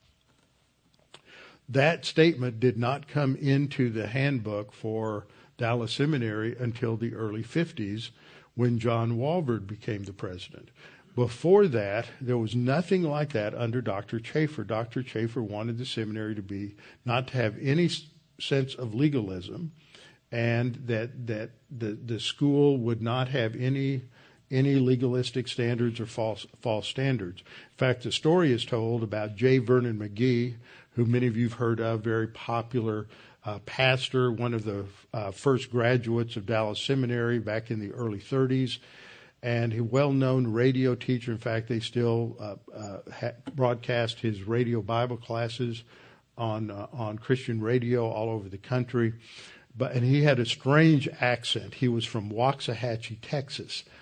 That statement did not come into the handbook for Dallas Seminary until the early fifties, when John Walvoord became the president. Before that, there was nothing like that under Doctor Chafer. Doctor Chafer wanted the seminary to be not to have any sense of legalism, and that that the the school would not have any any legalistic standards or false false standards. In fact, the story is told about J. Vernon McGee, who many of you've heard of, very popular uh, pastor, one of the uh, first graduates of Dallas Seminary back in the early thirties, and a well-known radio teacher. In fact, they still uh, uh, ha- broadcast his radio Bible classes on uh, on Christian radio all over the country. But and he had a strange accent. He was from Waxahachie, Texas,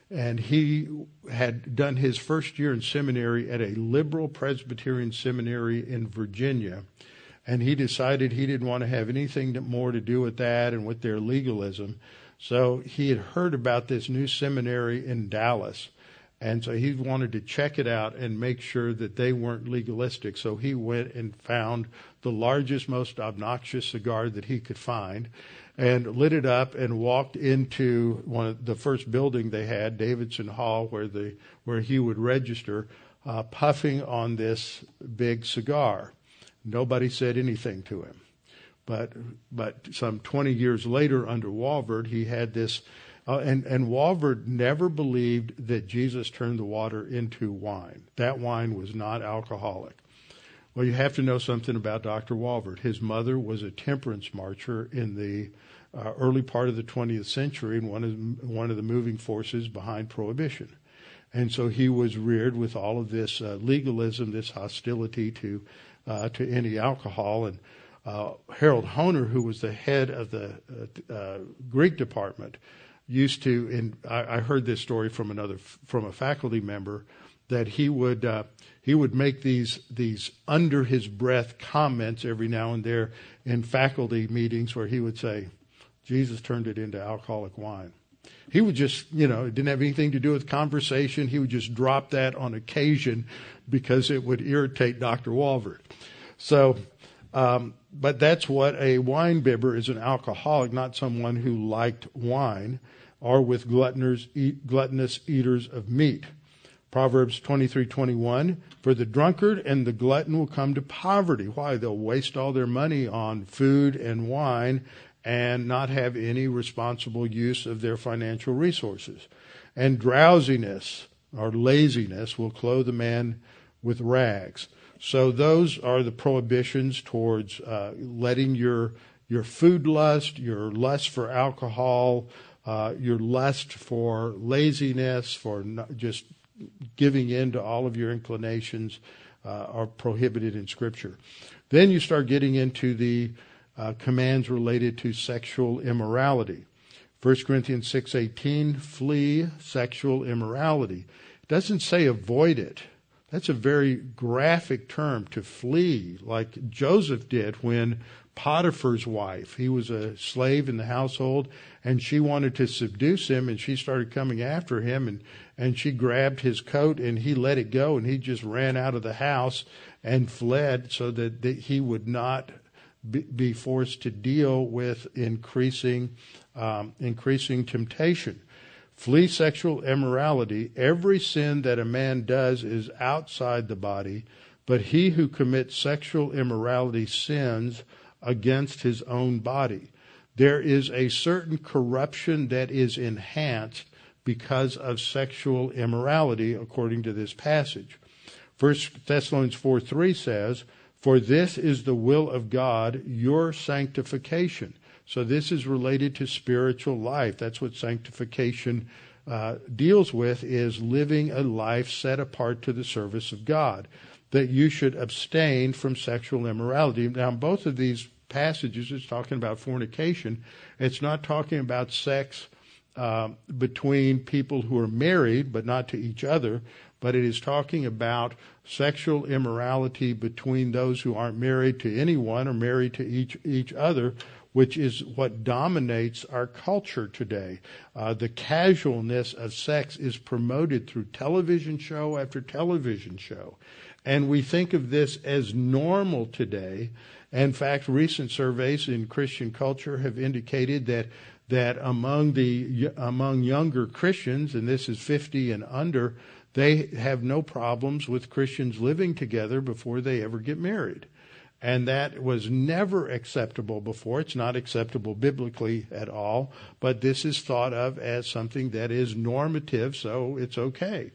And he had done his first year in seminary at a liberal Presbyterian seminary in Virginia. And he decided he didn't want to have anything more to do with that and with their legalism. So he had heard about this new seminary in Dallas. And so he wanted to check it out and make sure that they weren't legalistic. So he went and found the largest, most obnoxious cigar that he could find and lit it up and walked into one of the first building they had, Davidson Hall, where the where he would register, uh, puffing on this big cigar. Nobody said anything to him. But but some twenty years later under Walvoord, he had this, uh, and, and Walvoord never believed that Jesus turned the water into wine. That wine was not alcoholic. Well, you have to know something about Doctor Walvoord. His mother was a temperance marcher in the uh, early part of the twentieth century and one of, one of the moving forces behind Prohibition. And so he was reared with all of this uh, legalism, this hostility to uh, to any alcohol. And uh, Harold Hoehner, who was the head of the uh, uh, Greek department, used to, and I, I heard this story from another from a faculty member, that he would uh, he would make these these under his breath comments every now and there in faculty meetings where he would say, Jesus turned it into alcoholic wine. He would just, you know, it didn't have anything to do with conversation. He would just drop that on occasion because it would irritate Doctor Walvoord. So, um, but that's what a wine bibber is, an alcoholic, not someone who liked wine, or with gluttoners, eat, gluttonous eaters of meat. Proverbs twenty-three twenty-one, for the drunkard and the glutton will come to poverty. Why? They'll waste all their money on food and wine and not have any responsible use of their financial resources. And drowsiness or laziness will clothe a man with rags. So those are the prohibitions towards uh, letting your your food lust, your lust for alcohol, uh, your lust for laziness, for not just giving in to all of your inclinations uh, are prohibited in Scripture. Then you start getting into the uh, commands related to sexual immorality. First Corinthians six eighteen, flee sexual immorality. It doesn't say avoid it. That's a very graphic term, to flee, like Joseph did when Potiphar's wife, he was a slave in the household, and she wanted to seduce him, and she started coming after him, and, and she grabbed his coat, and he let it go, and he just ran out of the house and fled so that, that he would not be, be forced to deal with increasing, um, increasing temptation. Flee sexual immorality. Every sin that a man does is outside the body, but he who commits sexual immorality sins against his own body. There is a certain corruption that is enhanced because of sexual immorality, according to this passage. First Thessalonians four three says, for this is the will of God, your sanctification. So this is related to spiritual life. That's what sanctification uh, deals with, is living a life set apart to the service of God, that you should abstain from sexual immorality. Now, both of these passages is talking about fornication. It's not talking about sex uh, between people who are married, but not to each other, but it is talking about sexual immorality between those who aren't married to anyone or married to each each other, which is what dominates our culture today. Uh, the casualness of sex is promoted through television show after television show. And we think of this as normal today. In fact, recent surveys in Christian culture have indicated that that among the among younger Christians, and this is fifty and under, they have no problems with Christians living together before they ever get married. And that was never acceptable before. It's not acceptable biblically at all, but this is thought of as something that is normative, so it's okay.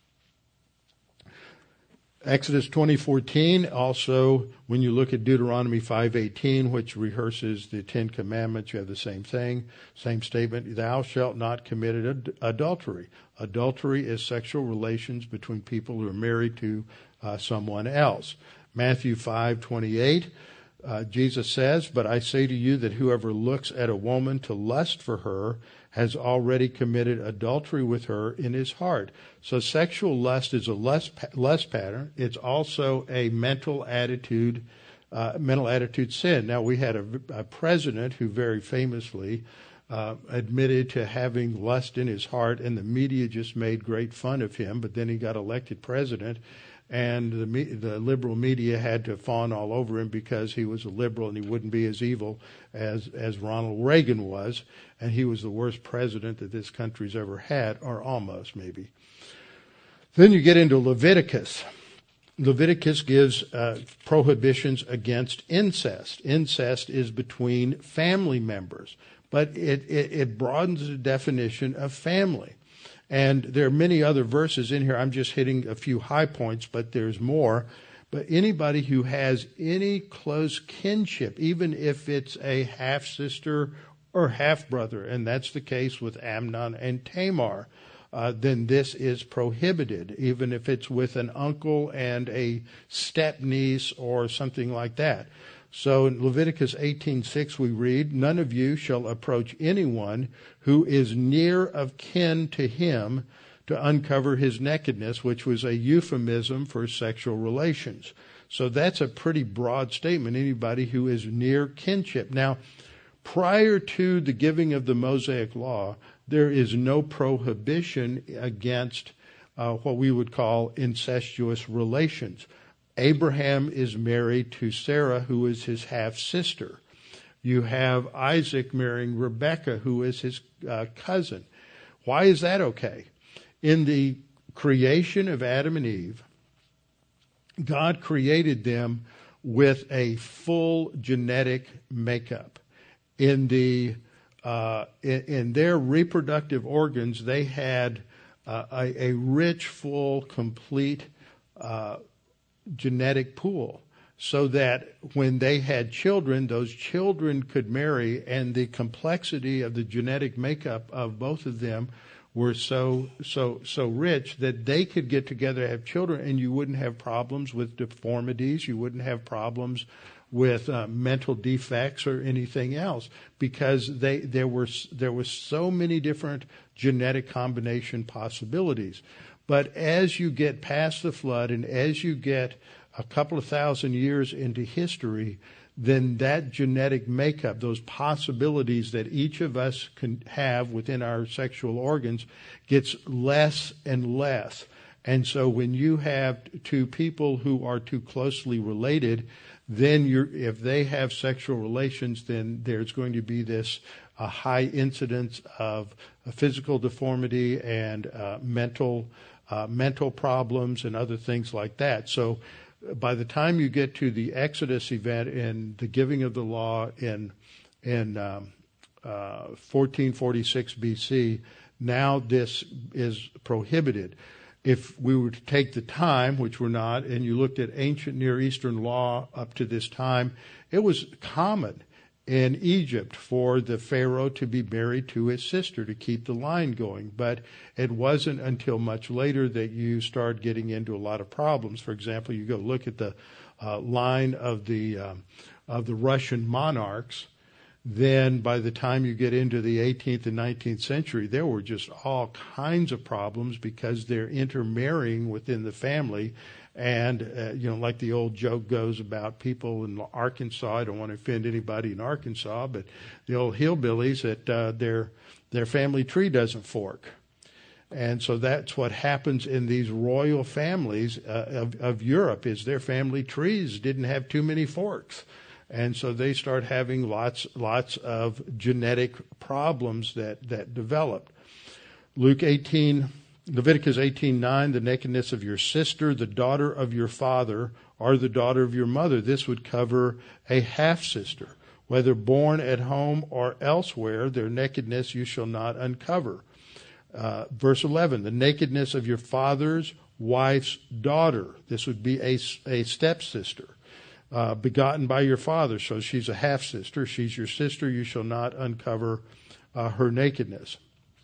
Exodus twenty fourteen, also when you look at Deuteronomy five eighteen, which rehearses the Ten Commandments, you have the same thing, same statement, thou shalt not commit ad- adultery. Adultery is sexual relations between people who are married to uh, someone else. Matthew five twenty-eight, Uh, Jesus says, "But I say to you that whoever looks at a woman to lust for her has already committed adultery with her in his heart." So sexual lust is a lust, lust pattern. It's also a mental attitude, uh, mental attitude sin. Now, we had a, a president who very famously uh, admitted to having lust in his heart, and the media just made great fun of him. But then he got elected president, and the, the liberal media had to fawn all over him because he was a liberal and he wouldn't be as evil as, as Ronald Reagan was. And he was the worst president that this country's ever had, or almost maybe. Then you get into Leviticus. Leviticus gives uh, prohibitions against incest. Incest is between family members, but it, it, it broadens the definition of family. And there are many other verses in here. I'm just hitting a few high points, but there's more. But anybody who has any close kinship, even if it's a half-sister or half-brother, and that's the case with Amnon and Tamar, uh, then this is prohibited, even if it's with an uncle and a step-niece or something like that. So in Leviticus eighteen six we read, "None of you shall approach anyone who is near of kin to him to uncover his nakedness," which was a euphemism for sexual relations. So that's a pretty broad statement, anybody who is near kinship. Now, prior to the giving of the Mosaic Law, there is no prohibition against uh, what we would call incestuous relations. Abraham is married to Sarah, who is his half-sister. You have Isaac marrying Rebekah, who is his uh, cousin. Why is that okay? In the creation of Adam and Eve, God created them with a full genetic makeup. In the uh, in, in their reproductive organs, they had uh, a, a rich, full, complete uh genetic pool, so that when they had children, those children could marry, and the complexity of the genetic makeup of both of them were so so so rich that they could get together and have children, and you wouldn't have problems with deformities, you wouldn't have problems with uh, mental defects or anything else, because they there were there were so many different genetic combination possibilities. But as you get past the flood and as you get a couple of thousand years into history, then that genetic makeup, those possibilities that each of us can have within our sexual organs, gets less and less. And so when you have two people who are too closely related, then you're, if they have sexual relations, then there's going to be this a high incidence of physical deformity and uh, mental Uh, mental problems and other things like that. So by the time you get to the Exodus event and the giving of the law in in um, uh, fourteen forty-six B C, now this is prohibited. If we were to take the time, which we're not, and you looked at ancient Near Eastern law up to this time, it was common in Egypt for the Pharaoh to be married to his sister to keep the line going. But it wasn't until much later that you start getting into a lot of problems. For example, you go look at the uh, line of the um, of the Russian monarchs. Then by the time you get into the eighteenth and nineteenth century, there were just all kinds of problems because they're intermarrying within the family. And, uh, you know, like the old joke goes about people in Arkansas, I don't want to offend anybody in Arkansas, but the old hillbillies, that uh, their their family tree doesn't fork. And so that's what happens in these royal families uh, of, of Europe, is their family trees didn't have too many forks. And so they start having lots lots of genetic problems that, that developed. Luke eighteen... Leviticus eighteen nine, "The nakedness of your sister, the daughter of your father, or the daughter of your mother." This would cover a half-sister. "Whether born at home or elsewhere, their nakedness you shall not uncover." Uh, verse eleven, "The nakedness of your father's wife's daughter." This would be a, a stepsister. Uh, "begotten by your father." So she's a half-sister. She's your sister. You shall not uncover uh, her nakedness.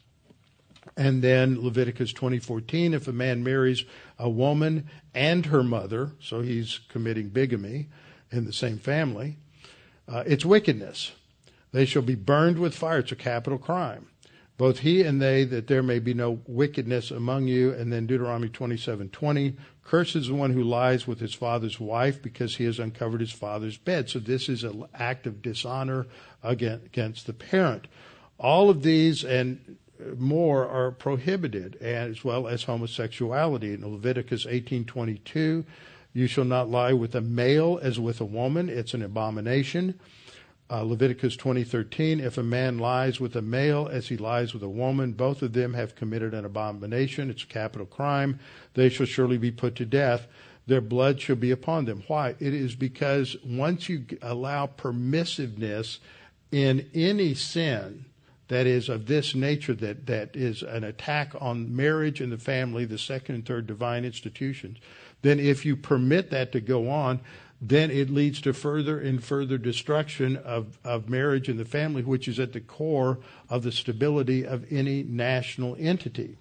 And then Leviticus twenty fourteen, "If a man marries a woman and her mother," so he's committing bigamy in the same family, Uh, it's wickedness. They shall be burned with fire. It's a capital crime. Both he and they, that there may be no wickedness among you. And then Deuteronomy twenty-seven twenty, cursed is the one who lies with his father's wife because he has uncovered his father's bed. So this is an act of dishonor against the parent. All of these and more are prohibited, as well as homosexuality. In Leviticus eighteen twenty-two, you shall not lie with a male as with a woman. It's an abomination. Uh, Leviticus twenty thirteen, if a man lies with a male as he lies with a woman, both of them have committed an abomination. It's a capital crime. They shall surely be put to death. Their blood shall be upon them. Why? It is because once you allow permissiveness in any sin that is of this nature, that, that is an attack on marriage and the family, the second and third divine institutions, then if you permit that to go on, then it leads to further and further destruction of, of marriage and the family, which is at the core of the stability of any national entity.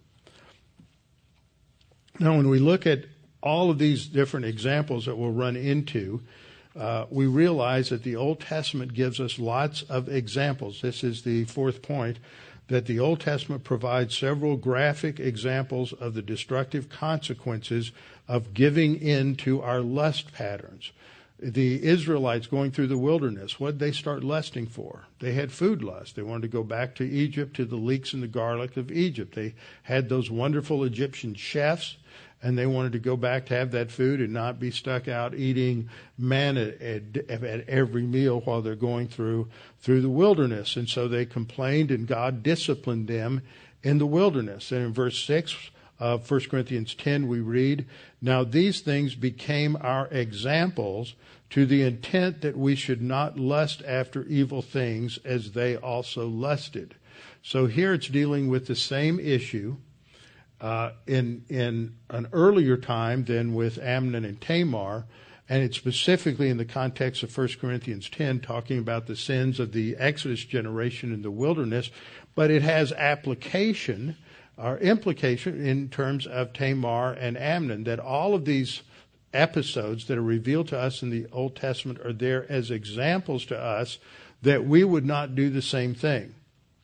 Now, when we look at all of these different examples that we'll run into, uh, we realize that the Old Testament gives us lots of examples. This is the fourth point, that the Old Testament provides several graphic examples of the destructive consequences of giving in to our lust patterns. The Israelites going through the wilderness, what did they start lusting for? They had food lust. They wanted to go back to Egypt, to the leeks and the garlic of Egypt. They had those wonderful Egyptian chefs, and they wanted to go back to have that food and not be stuck out eating manna at, at, at every meal while they're going through through the wilderness. And so they complained, and God disciplined them in the wilderness. And in verse six of First Corinthians ten, we read, now these things became our examples to the intent that we should not lust after evil things as they also lusted. So here it's dealing with the same issue uh, in in an earlier time than with Amnon and Tamar, and it's specifically in the context of First Corinthians ten, talking about the sins of the Exodus generation in the wilderness, but it has application or implication in terms of Tamar and Amnon, that all of these episodes that are revealed to us in the Old Testament are there as examples to us that we would not do the same thing.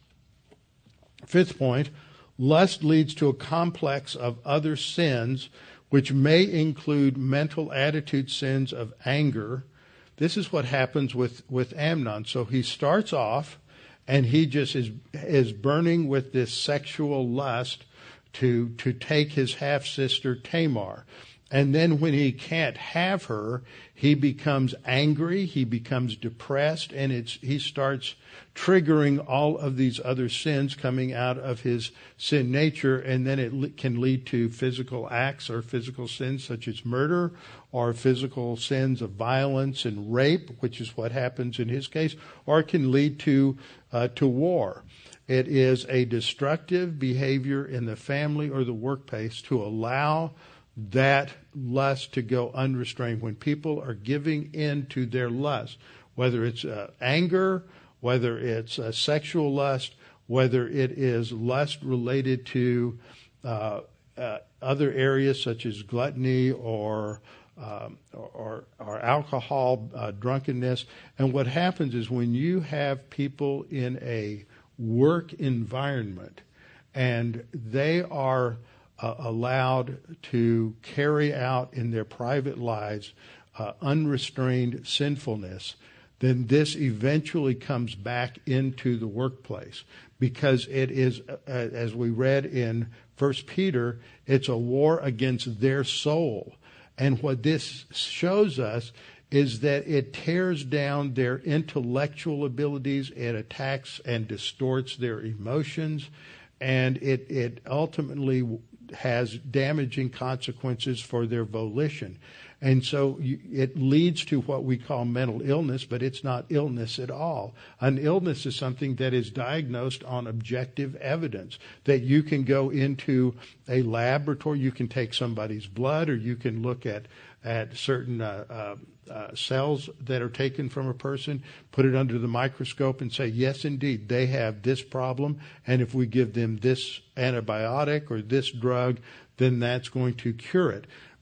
Fifth point, lust leads to a complex of other sins, which may include mental attitude sins of anger. This is what happens with, with Amnon. So he starts off, and he just is is burning with this sexual lust to to take his half-sister Tamar. And then when he can't have her, he becomes angry, he becomes depressed, and it's he starts triggering all of these other sins coming out of his sin nature, and then it can lead to physical acts or physical sins such as murder, or physical sins of violence and rape, which is what happens in his case, or it can lead to uh, to war. It is a destructive behavior in the family or the workplace to allow that lust to go unrestrained. When people are giving in to their lust, whether it's uh, anger, whether it's uh, sexual lust, whether it is lust related to uh, uh, other areas such as gluttony or um, or, or alcohol, uh, drunkenness. And what happens is when you have people in a work environment and they are Uh, allowed to carry out in their private lives uh, unrestrained sinfulness, then this eventually comes back into the workplace, because it is, uh, as we read in First Peter, it's a war against their soul. And what this shows us is that it tears down their intellectual abilities, it attacks and distorts their emotions, and it, it ultimately has damaging consequences for their volition. And so you, it leads to what we call mental illness, but it's not illness at all. An illness is something that is diagnosed on objective evidence, that you can go into a laboratory, you can take somebody's blood, or you can look at, at certain uh, uh, uh, cells that are taken from a person, put it under the microscope and say, yes, indeed, they have this problem, and if we give them this antibiotic or this drug, then that's going to cure it.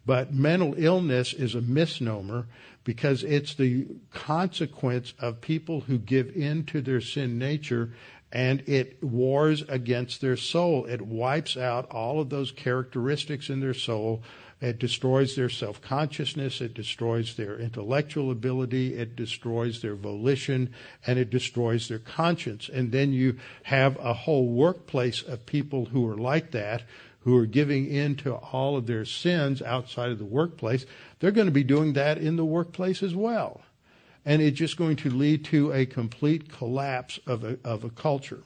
But mental illness is a misnomer because it's the consequence of people who give in to their sin nature, and it wars against their soul. It wipes out all of those characteristics in their soul. It destroys their self-consciousness. It destroys their intellectual ability. It destroys their volition, and it destroys their conscience. And then you have a whole workplace of people who are like that, who are giving in to all of their sins outside of the workplace. They're going to be doing that in the workplace as well. And it's just going to lead to a complete collapse of a, of a culture.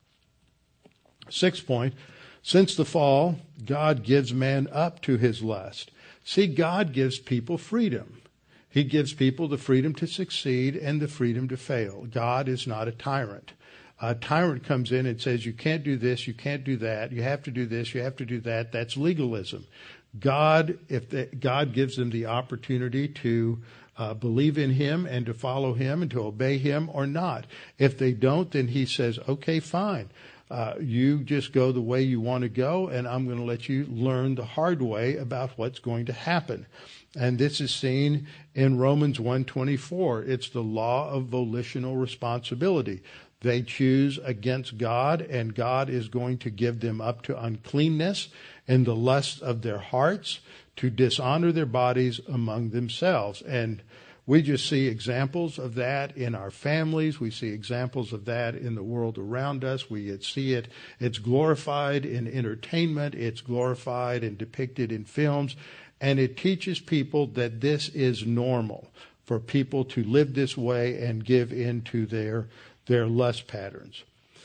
Sixth point, since the fall, God gives man up to his lust. See, God gives people freedom. He gives people the freedom to succeed and the freedom to fail. God is not a tyrant. A tyrant comes in and says, you can't do this, you can't do that, you have to do this, you have to do that. That's legalism. God, if the, God gives them the opportunity to uh, believe in him and to follow him and to obey him or not. If they don't, then he says, okay, fine. Uh, you just go the way you want to go, and I'm going to let you learn the hard way about what's going to happen. And this is seen in Romans one twenty-four. It's the law of volitional responsibility. They choose against God, and God is going to give them up to uncleanness and the lust of their hearts to dishonor their bodies among themselves. And we just see examples of that in our families. We see examples of that in the world around us. We see it. It's glorified in entertainment. It's glorified and depicted in films. And it teaches people that this is normal for people to live this way and give in to their their lust patterns.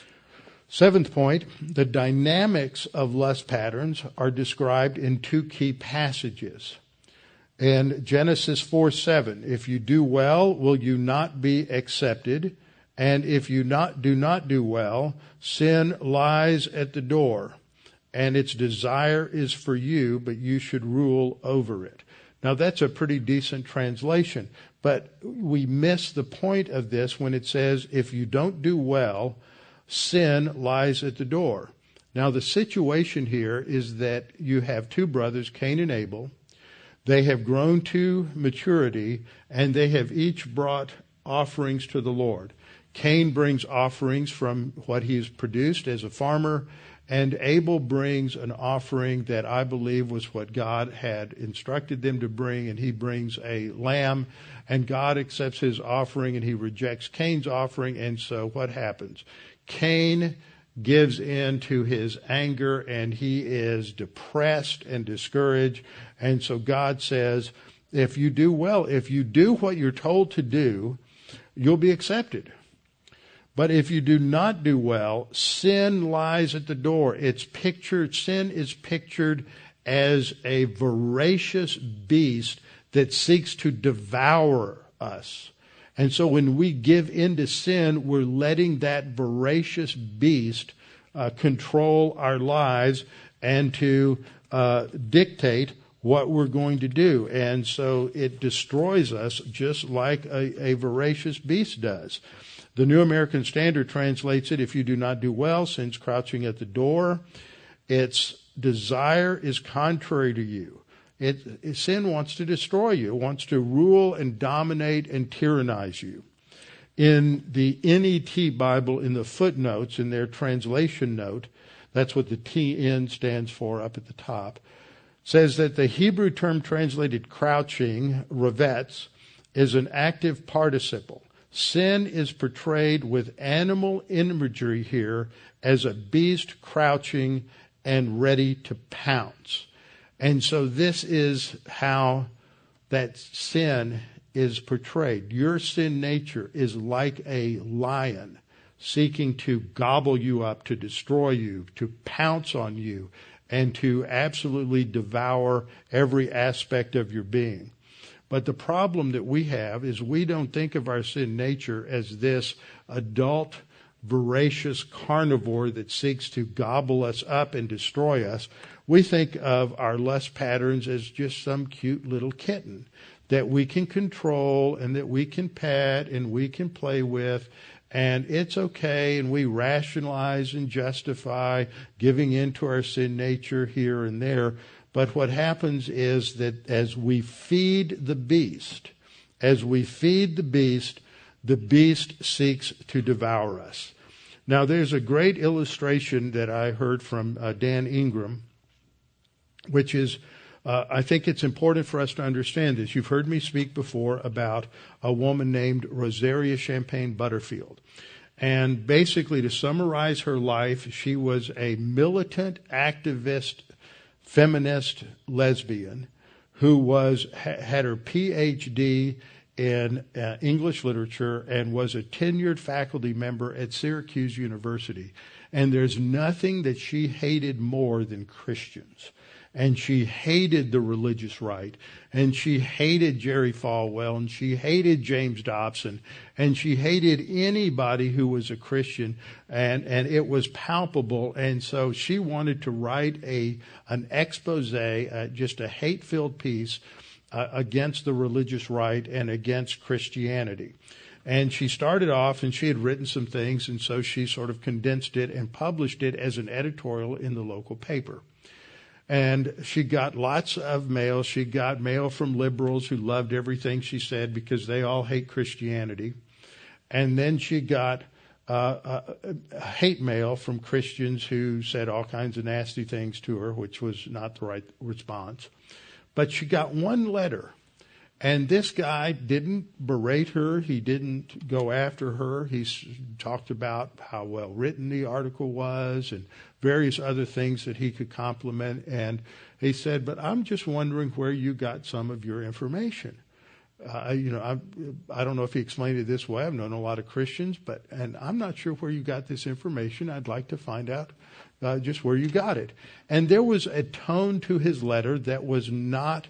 Seventh point, the dynamics of lust patterns are described in two key passages. In Genesis four seven, if you do well, will you not be accepted? And if you not do not do well, sin lies at the door, and its desire is for you, but you should rule over it. Now that's a pretty decent translation, but we miss the point of this when it says, if you don't do well, sin lies at the door. Now the situation here is that you have two brothers, Cain and Abel. They have grown to maturity, and they have each brought offerings to the Lord. Cain brings offerings from what he's produced as a farmer, and Abel brings an offering that I believe was what God had instructed them to bring, and he brings a lamb, and God accepts his offering, and he rejects Cain's offering. And so what happens? Cain gives in to his anger, and he is depressed and discouraged. And so God says, if you do well, if you do what you're told to do, you'll be accepted. But if you do not do well, sin lies at the door. It's pictured, sin is pictured as a voracious beast that seeks to devour us. And so when we give in to sin, we're letting that voracious beast uh, control our lives and to uh, dictate what we're going to do. And so it destroys us just like a, a voracious beast does. The New American Standard translates it, if you do not do well, sin's crouching at the door. Its desire is contrary to you. It, it, sin wants to destroy you. It wants to rule and dominate and tyrannize you. In the N E T Bible, in the footnotes, in their translation note, that's what the T N stands for up at the top, says that the Hebrew term translated crouching, revetz, is an active participle. Sin is portrayed with animal imagery here as a beast crouching and ready to pounce. And so this is how that sin is portrayed. Your sin nature is like a lion seeking to gobble you up, to destroy you, to pounce on you, and to absolutely devour every aspect of your being. But the problem that we have is we don't think of our sin nature as this adult, voracious carnivore that seeks to gobble us up and destroy us. We think of our lust patterns as just some cute little kitten that we can control and that we can pet and we can play with, and it's okay, and we rationalize and justify giving in to our sin nature here and there. But what happens is that as we feed the beast, as we feed the beast, the beast seeks to devour us. Now, there's a great illustration that I heard from uh, Dan Ingram, which is, uh, I think it's important for us to understand this. You've heard me speak before about a woman named Rosaria Champagne Butterfield. And basically, to summarize her life, she was a militant, activist, feminist lesbian who was had her P H D in uh, English literature and was a tenured faculty member at Syracuse University. And there's nothing that she hated more than Christians. And she hated the religious right. And she hated Jerry Falwell. And she hated James Dobson. And she hated anybody who was a Christian. And, and it was palpable. And so she wanted to write a an expose, uh, just a hate-filled piece uh, against the religious right and against Christianity. And she started off, and she had written some things, and so she sort of condensed it and published it as an editorial in the local paper. And she got lots of mail. She got mail from liberals who loved everything she said because they all hate Christianity. And then she got uh, uh, hate mail from Christians who said all kinds of nasty things to her, which was not the right response. But she got one letter. And this guy didn't berate her. He didn't go after her. He talked about how well written the article was and various other things that he could compliment. And he said, but I'm just wondering where you got some of your information. Uh, you know, I, I don't know if he explained it this way. I've known a lot of Christians, but and I'm not sure where you got this information. I'd like to find out uh, just where you got it. And there was a tone to his letter that was not...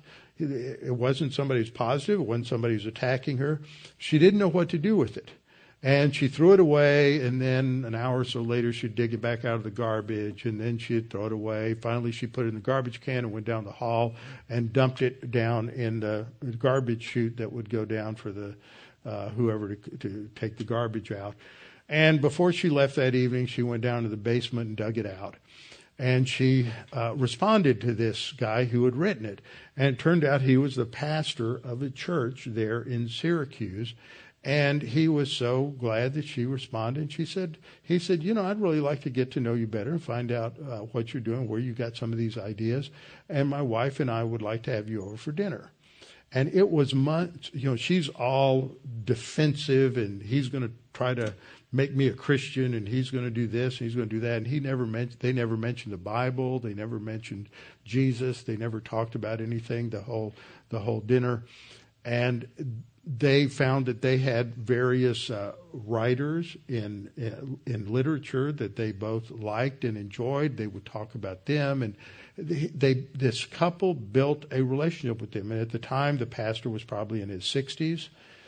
It wasn't somebody who's positive. It wasn't somebody who's attacking her. She didn't know what to do with it. And she threw it away, and then an hour or so later, she'd dig it back out of the garbage, and then she'd throw it away. Finally, she put it in the garbage can and went down the hall and dumped it down in the garbage chute that would go down for the uh, whoever to, to take the garbage out. And before she left that evening, she went down to the basement and dug it out. And she uh, responded to this guy who had written it. And it turned out he was the pastor of a church there in Syracuse. And he was so glad that she responded. And she said, he said, you know, I'd really like to get to know you better and find out uh, what you're doing, where you got some of these ideas. And my wife and I would like to have you over for dinner. And it was months, you know, she's all defensive, and he's going to try to make me a Christian, and he's going to do this, and he's going to do that. And he never mentioned, they never mentioned the Bible. They never mentioned Jesus. They never talked about anything the whole, the whole dinner. And they found that they had various uh, writers in, in in literature that they both liked and enjoyed. They would talk about them, and they, they this couple built a relationship with them. And at the time, the pastor was probably in his sixties,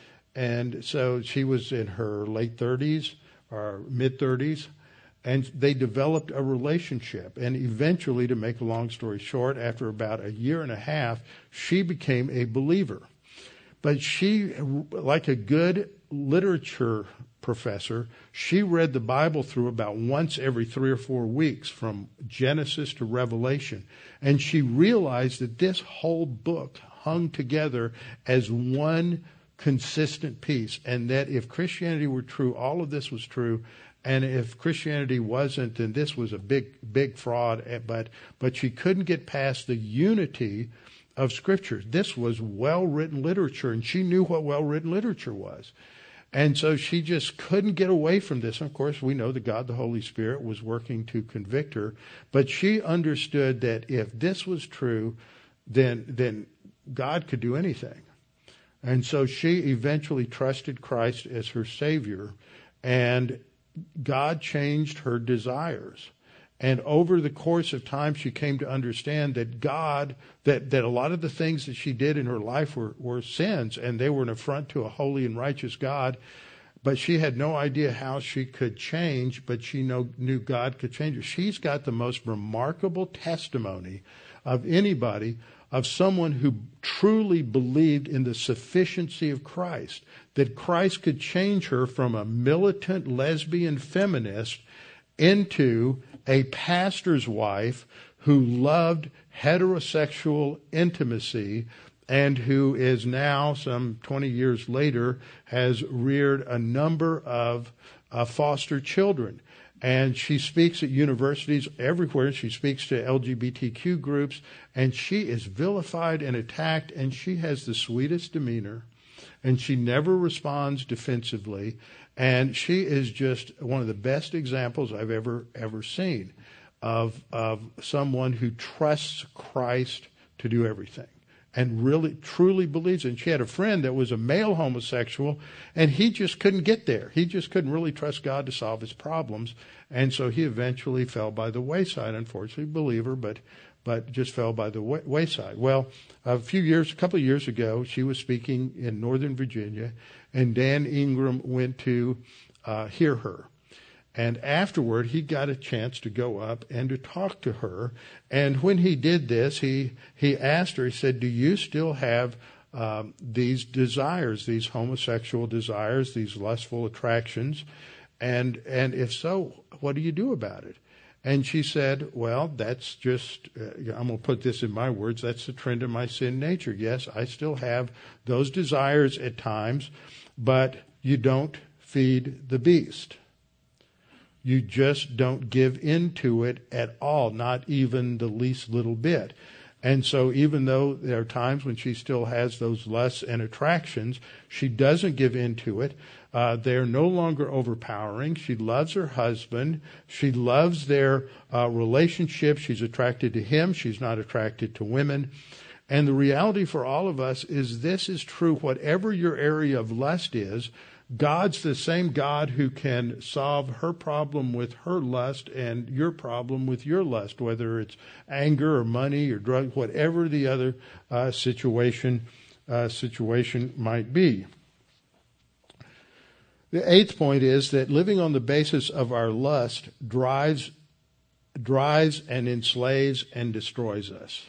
and so she was in her late thirties or mid thirties, and they developed a relationship. And eventually, to make a long story short, after about a year and a half, she became a believer. But she, like a good literature professor, she read the Bible through about once every three or four weeks from Genesis to Revelation. And she realized that this whole book hung together as one consistent piece. And that if Christianity were true, all of this was true. And if Christianity wasn't, then this was a big, big fraud. But, but she couldn't get past the unity of Scripture. This was well-written literature, and she knew what well-written literature was. And so she just couldn't get away from this. And of course, we know that God, the Holy Spirit, was working to convict her. But she understood that if this was true, then, then God could do anything. And so she eventually trusted Christ as her Savior, and God changed her desires. And over the course of time, she came to understand that God, that, that a lot of the things that she did in her life were, were sins, and they were an affront to a holy and righteous God. But she had no idea how she could change, but she know, knew God could change her. She's got the most remarkable testimony of anybody, of someone who truly believed in the sufficiency of Christ, that Christ could change her from a militant lesbian feminist into a pastor's wife who loved heterosexual intimacy and who is now, some twenty years later, has reared a number of uh, foster children. And she speaks at universities everywhere. She speaks to L G B T Q groups, and she is vilified and attacked, and she has the sweetest demeanor, and she never responds defensively, and she is just one of the best examples I've ever, ever seen of, of someone who trusts Christ to do everything and really, truly believes it. And she had a friend that was a male homosexual, and he just couldn't get there. He just couldn't really trust God to solve his problems. And so he eventually fell by the wayside, unfortunately, believer, but but just fell by the wayside. Well, a few years, a couple of years ago, she was speaking in Northern Virginia, and Dan Ingram went to uh, hear her. And afterward, he got a chance to go up and to talk to her. And when he did this, he he asked her, he said, do you still have um, these desires, these homosexual desires, these lustful attractions? And and if so, what do you do about it? And she said, well, that's just, uh, I'm going to put this in my words, that's the trend of my sin nature. Yes, I still have those desires at times, but you don't feed the beast. You just don't give into it at all, not even the least little bit. And so even though there are times when she still has those lusts and attractions, she doesn't give into it. Uh, they're no longer overpowering. She loves her husband. She loves their uh, relationship. She's attracted to him. She's not attracted to women. And the reality for all of us is this is true. Whatever your area of lust is, God's the same God who can solve her problem with her lust and your problem with your lust, whether it's anger or money or drugs, whatever the other uh, situation uh, situation might be. The eighth point is that living on the basis of our lust drives, drives and enslaves and destroys us.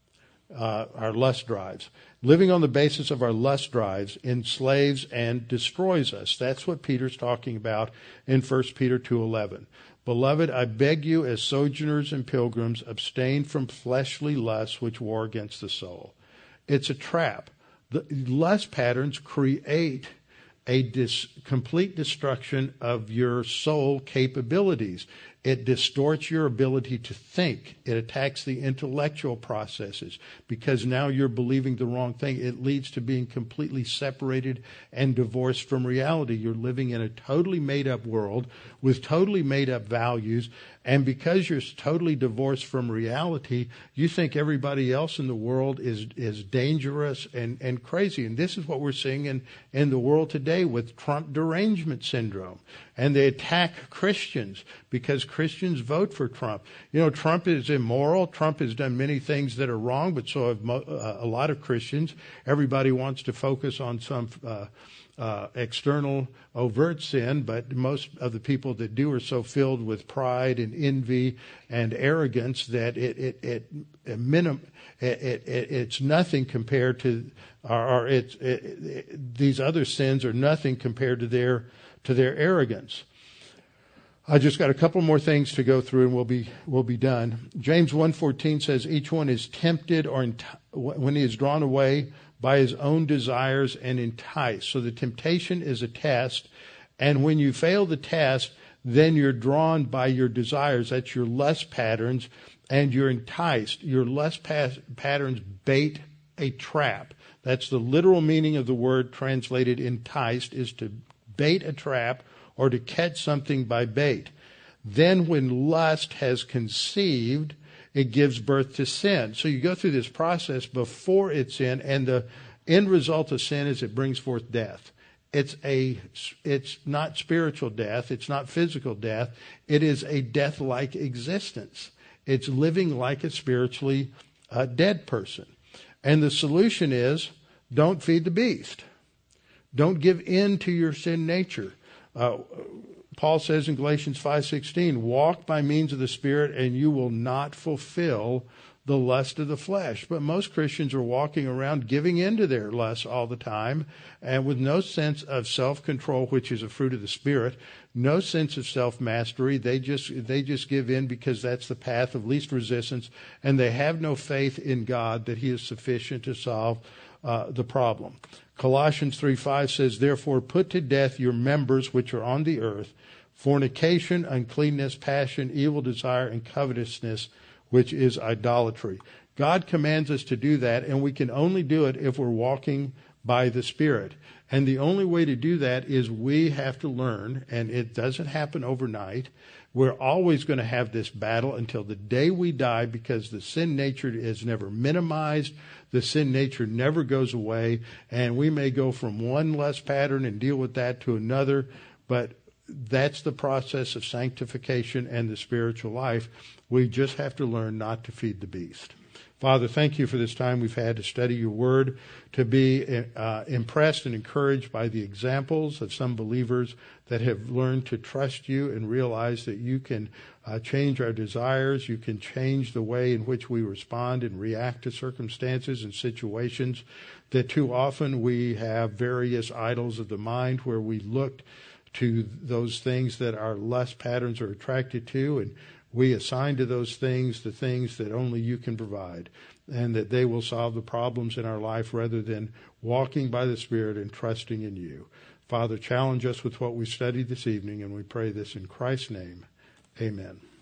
Uh, our lust drives. Living on the basis of our lust drives enslaves and destroys us. That's what Peter's talking about in First Peter two eleven. Beloved, I beg you as sojourners and pilgrims, abstain from fleshly lusts which war against the soul. It's a trap. The lust patterns create a dis- complete destruction of your soul capabilities. It distorts your ability to think. It attacks the intellectual processes because now you're believing the wrong thing. It leads to being completely separated and divorced from reality. You're living in a totally made-up world with totally made-up values, and because you're totally divorced from reality, you think everybody else in the world is is dangerous and, and crazy. And this is what we're seeing in, in the world today with Trump derangement syndrome. And they attack Christians because Christians vote for Trump. You know, Trump is immoral. Trump has done many things that are wrong, but so have mo- uh, a lot of Christians. Everybody wants to focus on some uh, uh, external overt sin, but most of the people that do are so filled with pride and envy and arrogance that it it it, it, minim- it, it, it it's nothing compared to, or, or it's it, it, these other sins are nothing compared to their to their arrogance. I just got a couple more things to go through and we'll be we'll be done. James one fourteen says each one is tempted or enti- when he is drawn away by his own desires and enticed. So the temptation is a test, and when you fail the test, then you're drawn by your desires. That's your lust patterns, and you're enticed. Your lust pa- patterns bait a trap. That's the literal meaning of the word translated enticed, is to bait a trap or to catch something by bait. Then when lust has conceived, it gives birth to sin. So you go through this process before it's sin, and the end result of sin is it brings forth death. It's a, it's not spiritual death. It's not physical death. It is a death-like existence. It's living like a spiritually uh, dead person. And the solution is don't feed the beast. Don't give in to your sin nature. Uh, Paul says in Galatians five sixteen, walk by means of the Spirit and you will not fulfill the lust of the flesh. But most Christians are walking around giving in to their lusts all the time, and with no sense of self-control, which is a fruit of the Spirit, no sense of self-mastery. They just they just give in because that's the path of least resistance, and they have no faith in God that He is sufficient to solve uh, the problem. Colossians three five says, "Therefore put to death your members which are on the earth, fornication, uncleanness, passion, evil desire, and covetousness, which is idolatry." God commands us to do that, and we can only do it if we're walking by the Spirit. And the only way to do that is we have to learn, and it doesn't happen overnight. We're always going to have this battle until the day we die, because the sin nature is never minimized. The sin nature never goes away, and we may go from one lust pattern and deal with that to another, but that's the process of sanctification and the spiritual life. We just have to learn not to feed the beast. Father, thank you for this time we've had to study your word, to be uh, impressed and encouraged by the examples of some believers that have learned to trust you and realize that you can uh, change our desires. You can change the way in which we respond and react to circumstances and situations, that too often we have various idols of the mind where we look to those things that our lust patterns are attracted to, and we assign to those things the things that only you can provide, and that they will solve the problems in our life rather than walking by the Spirit and trusting in you. Father, challenge us with what we studied this evening, and we pray this in Christ's name. Amen.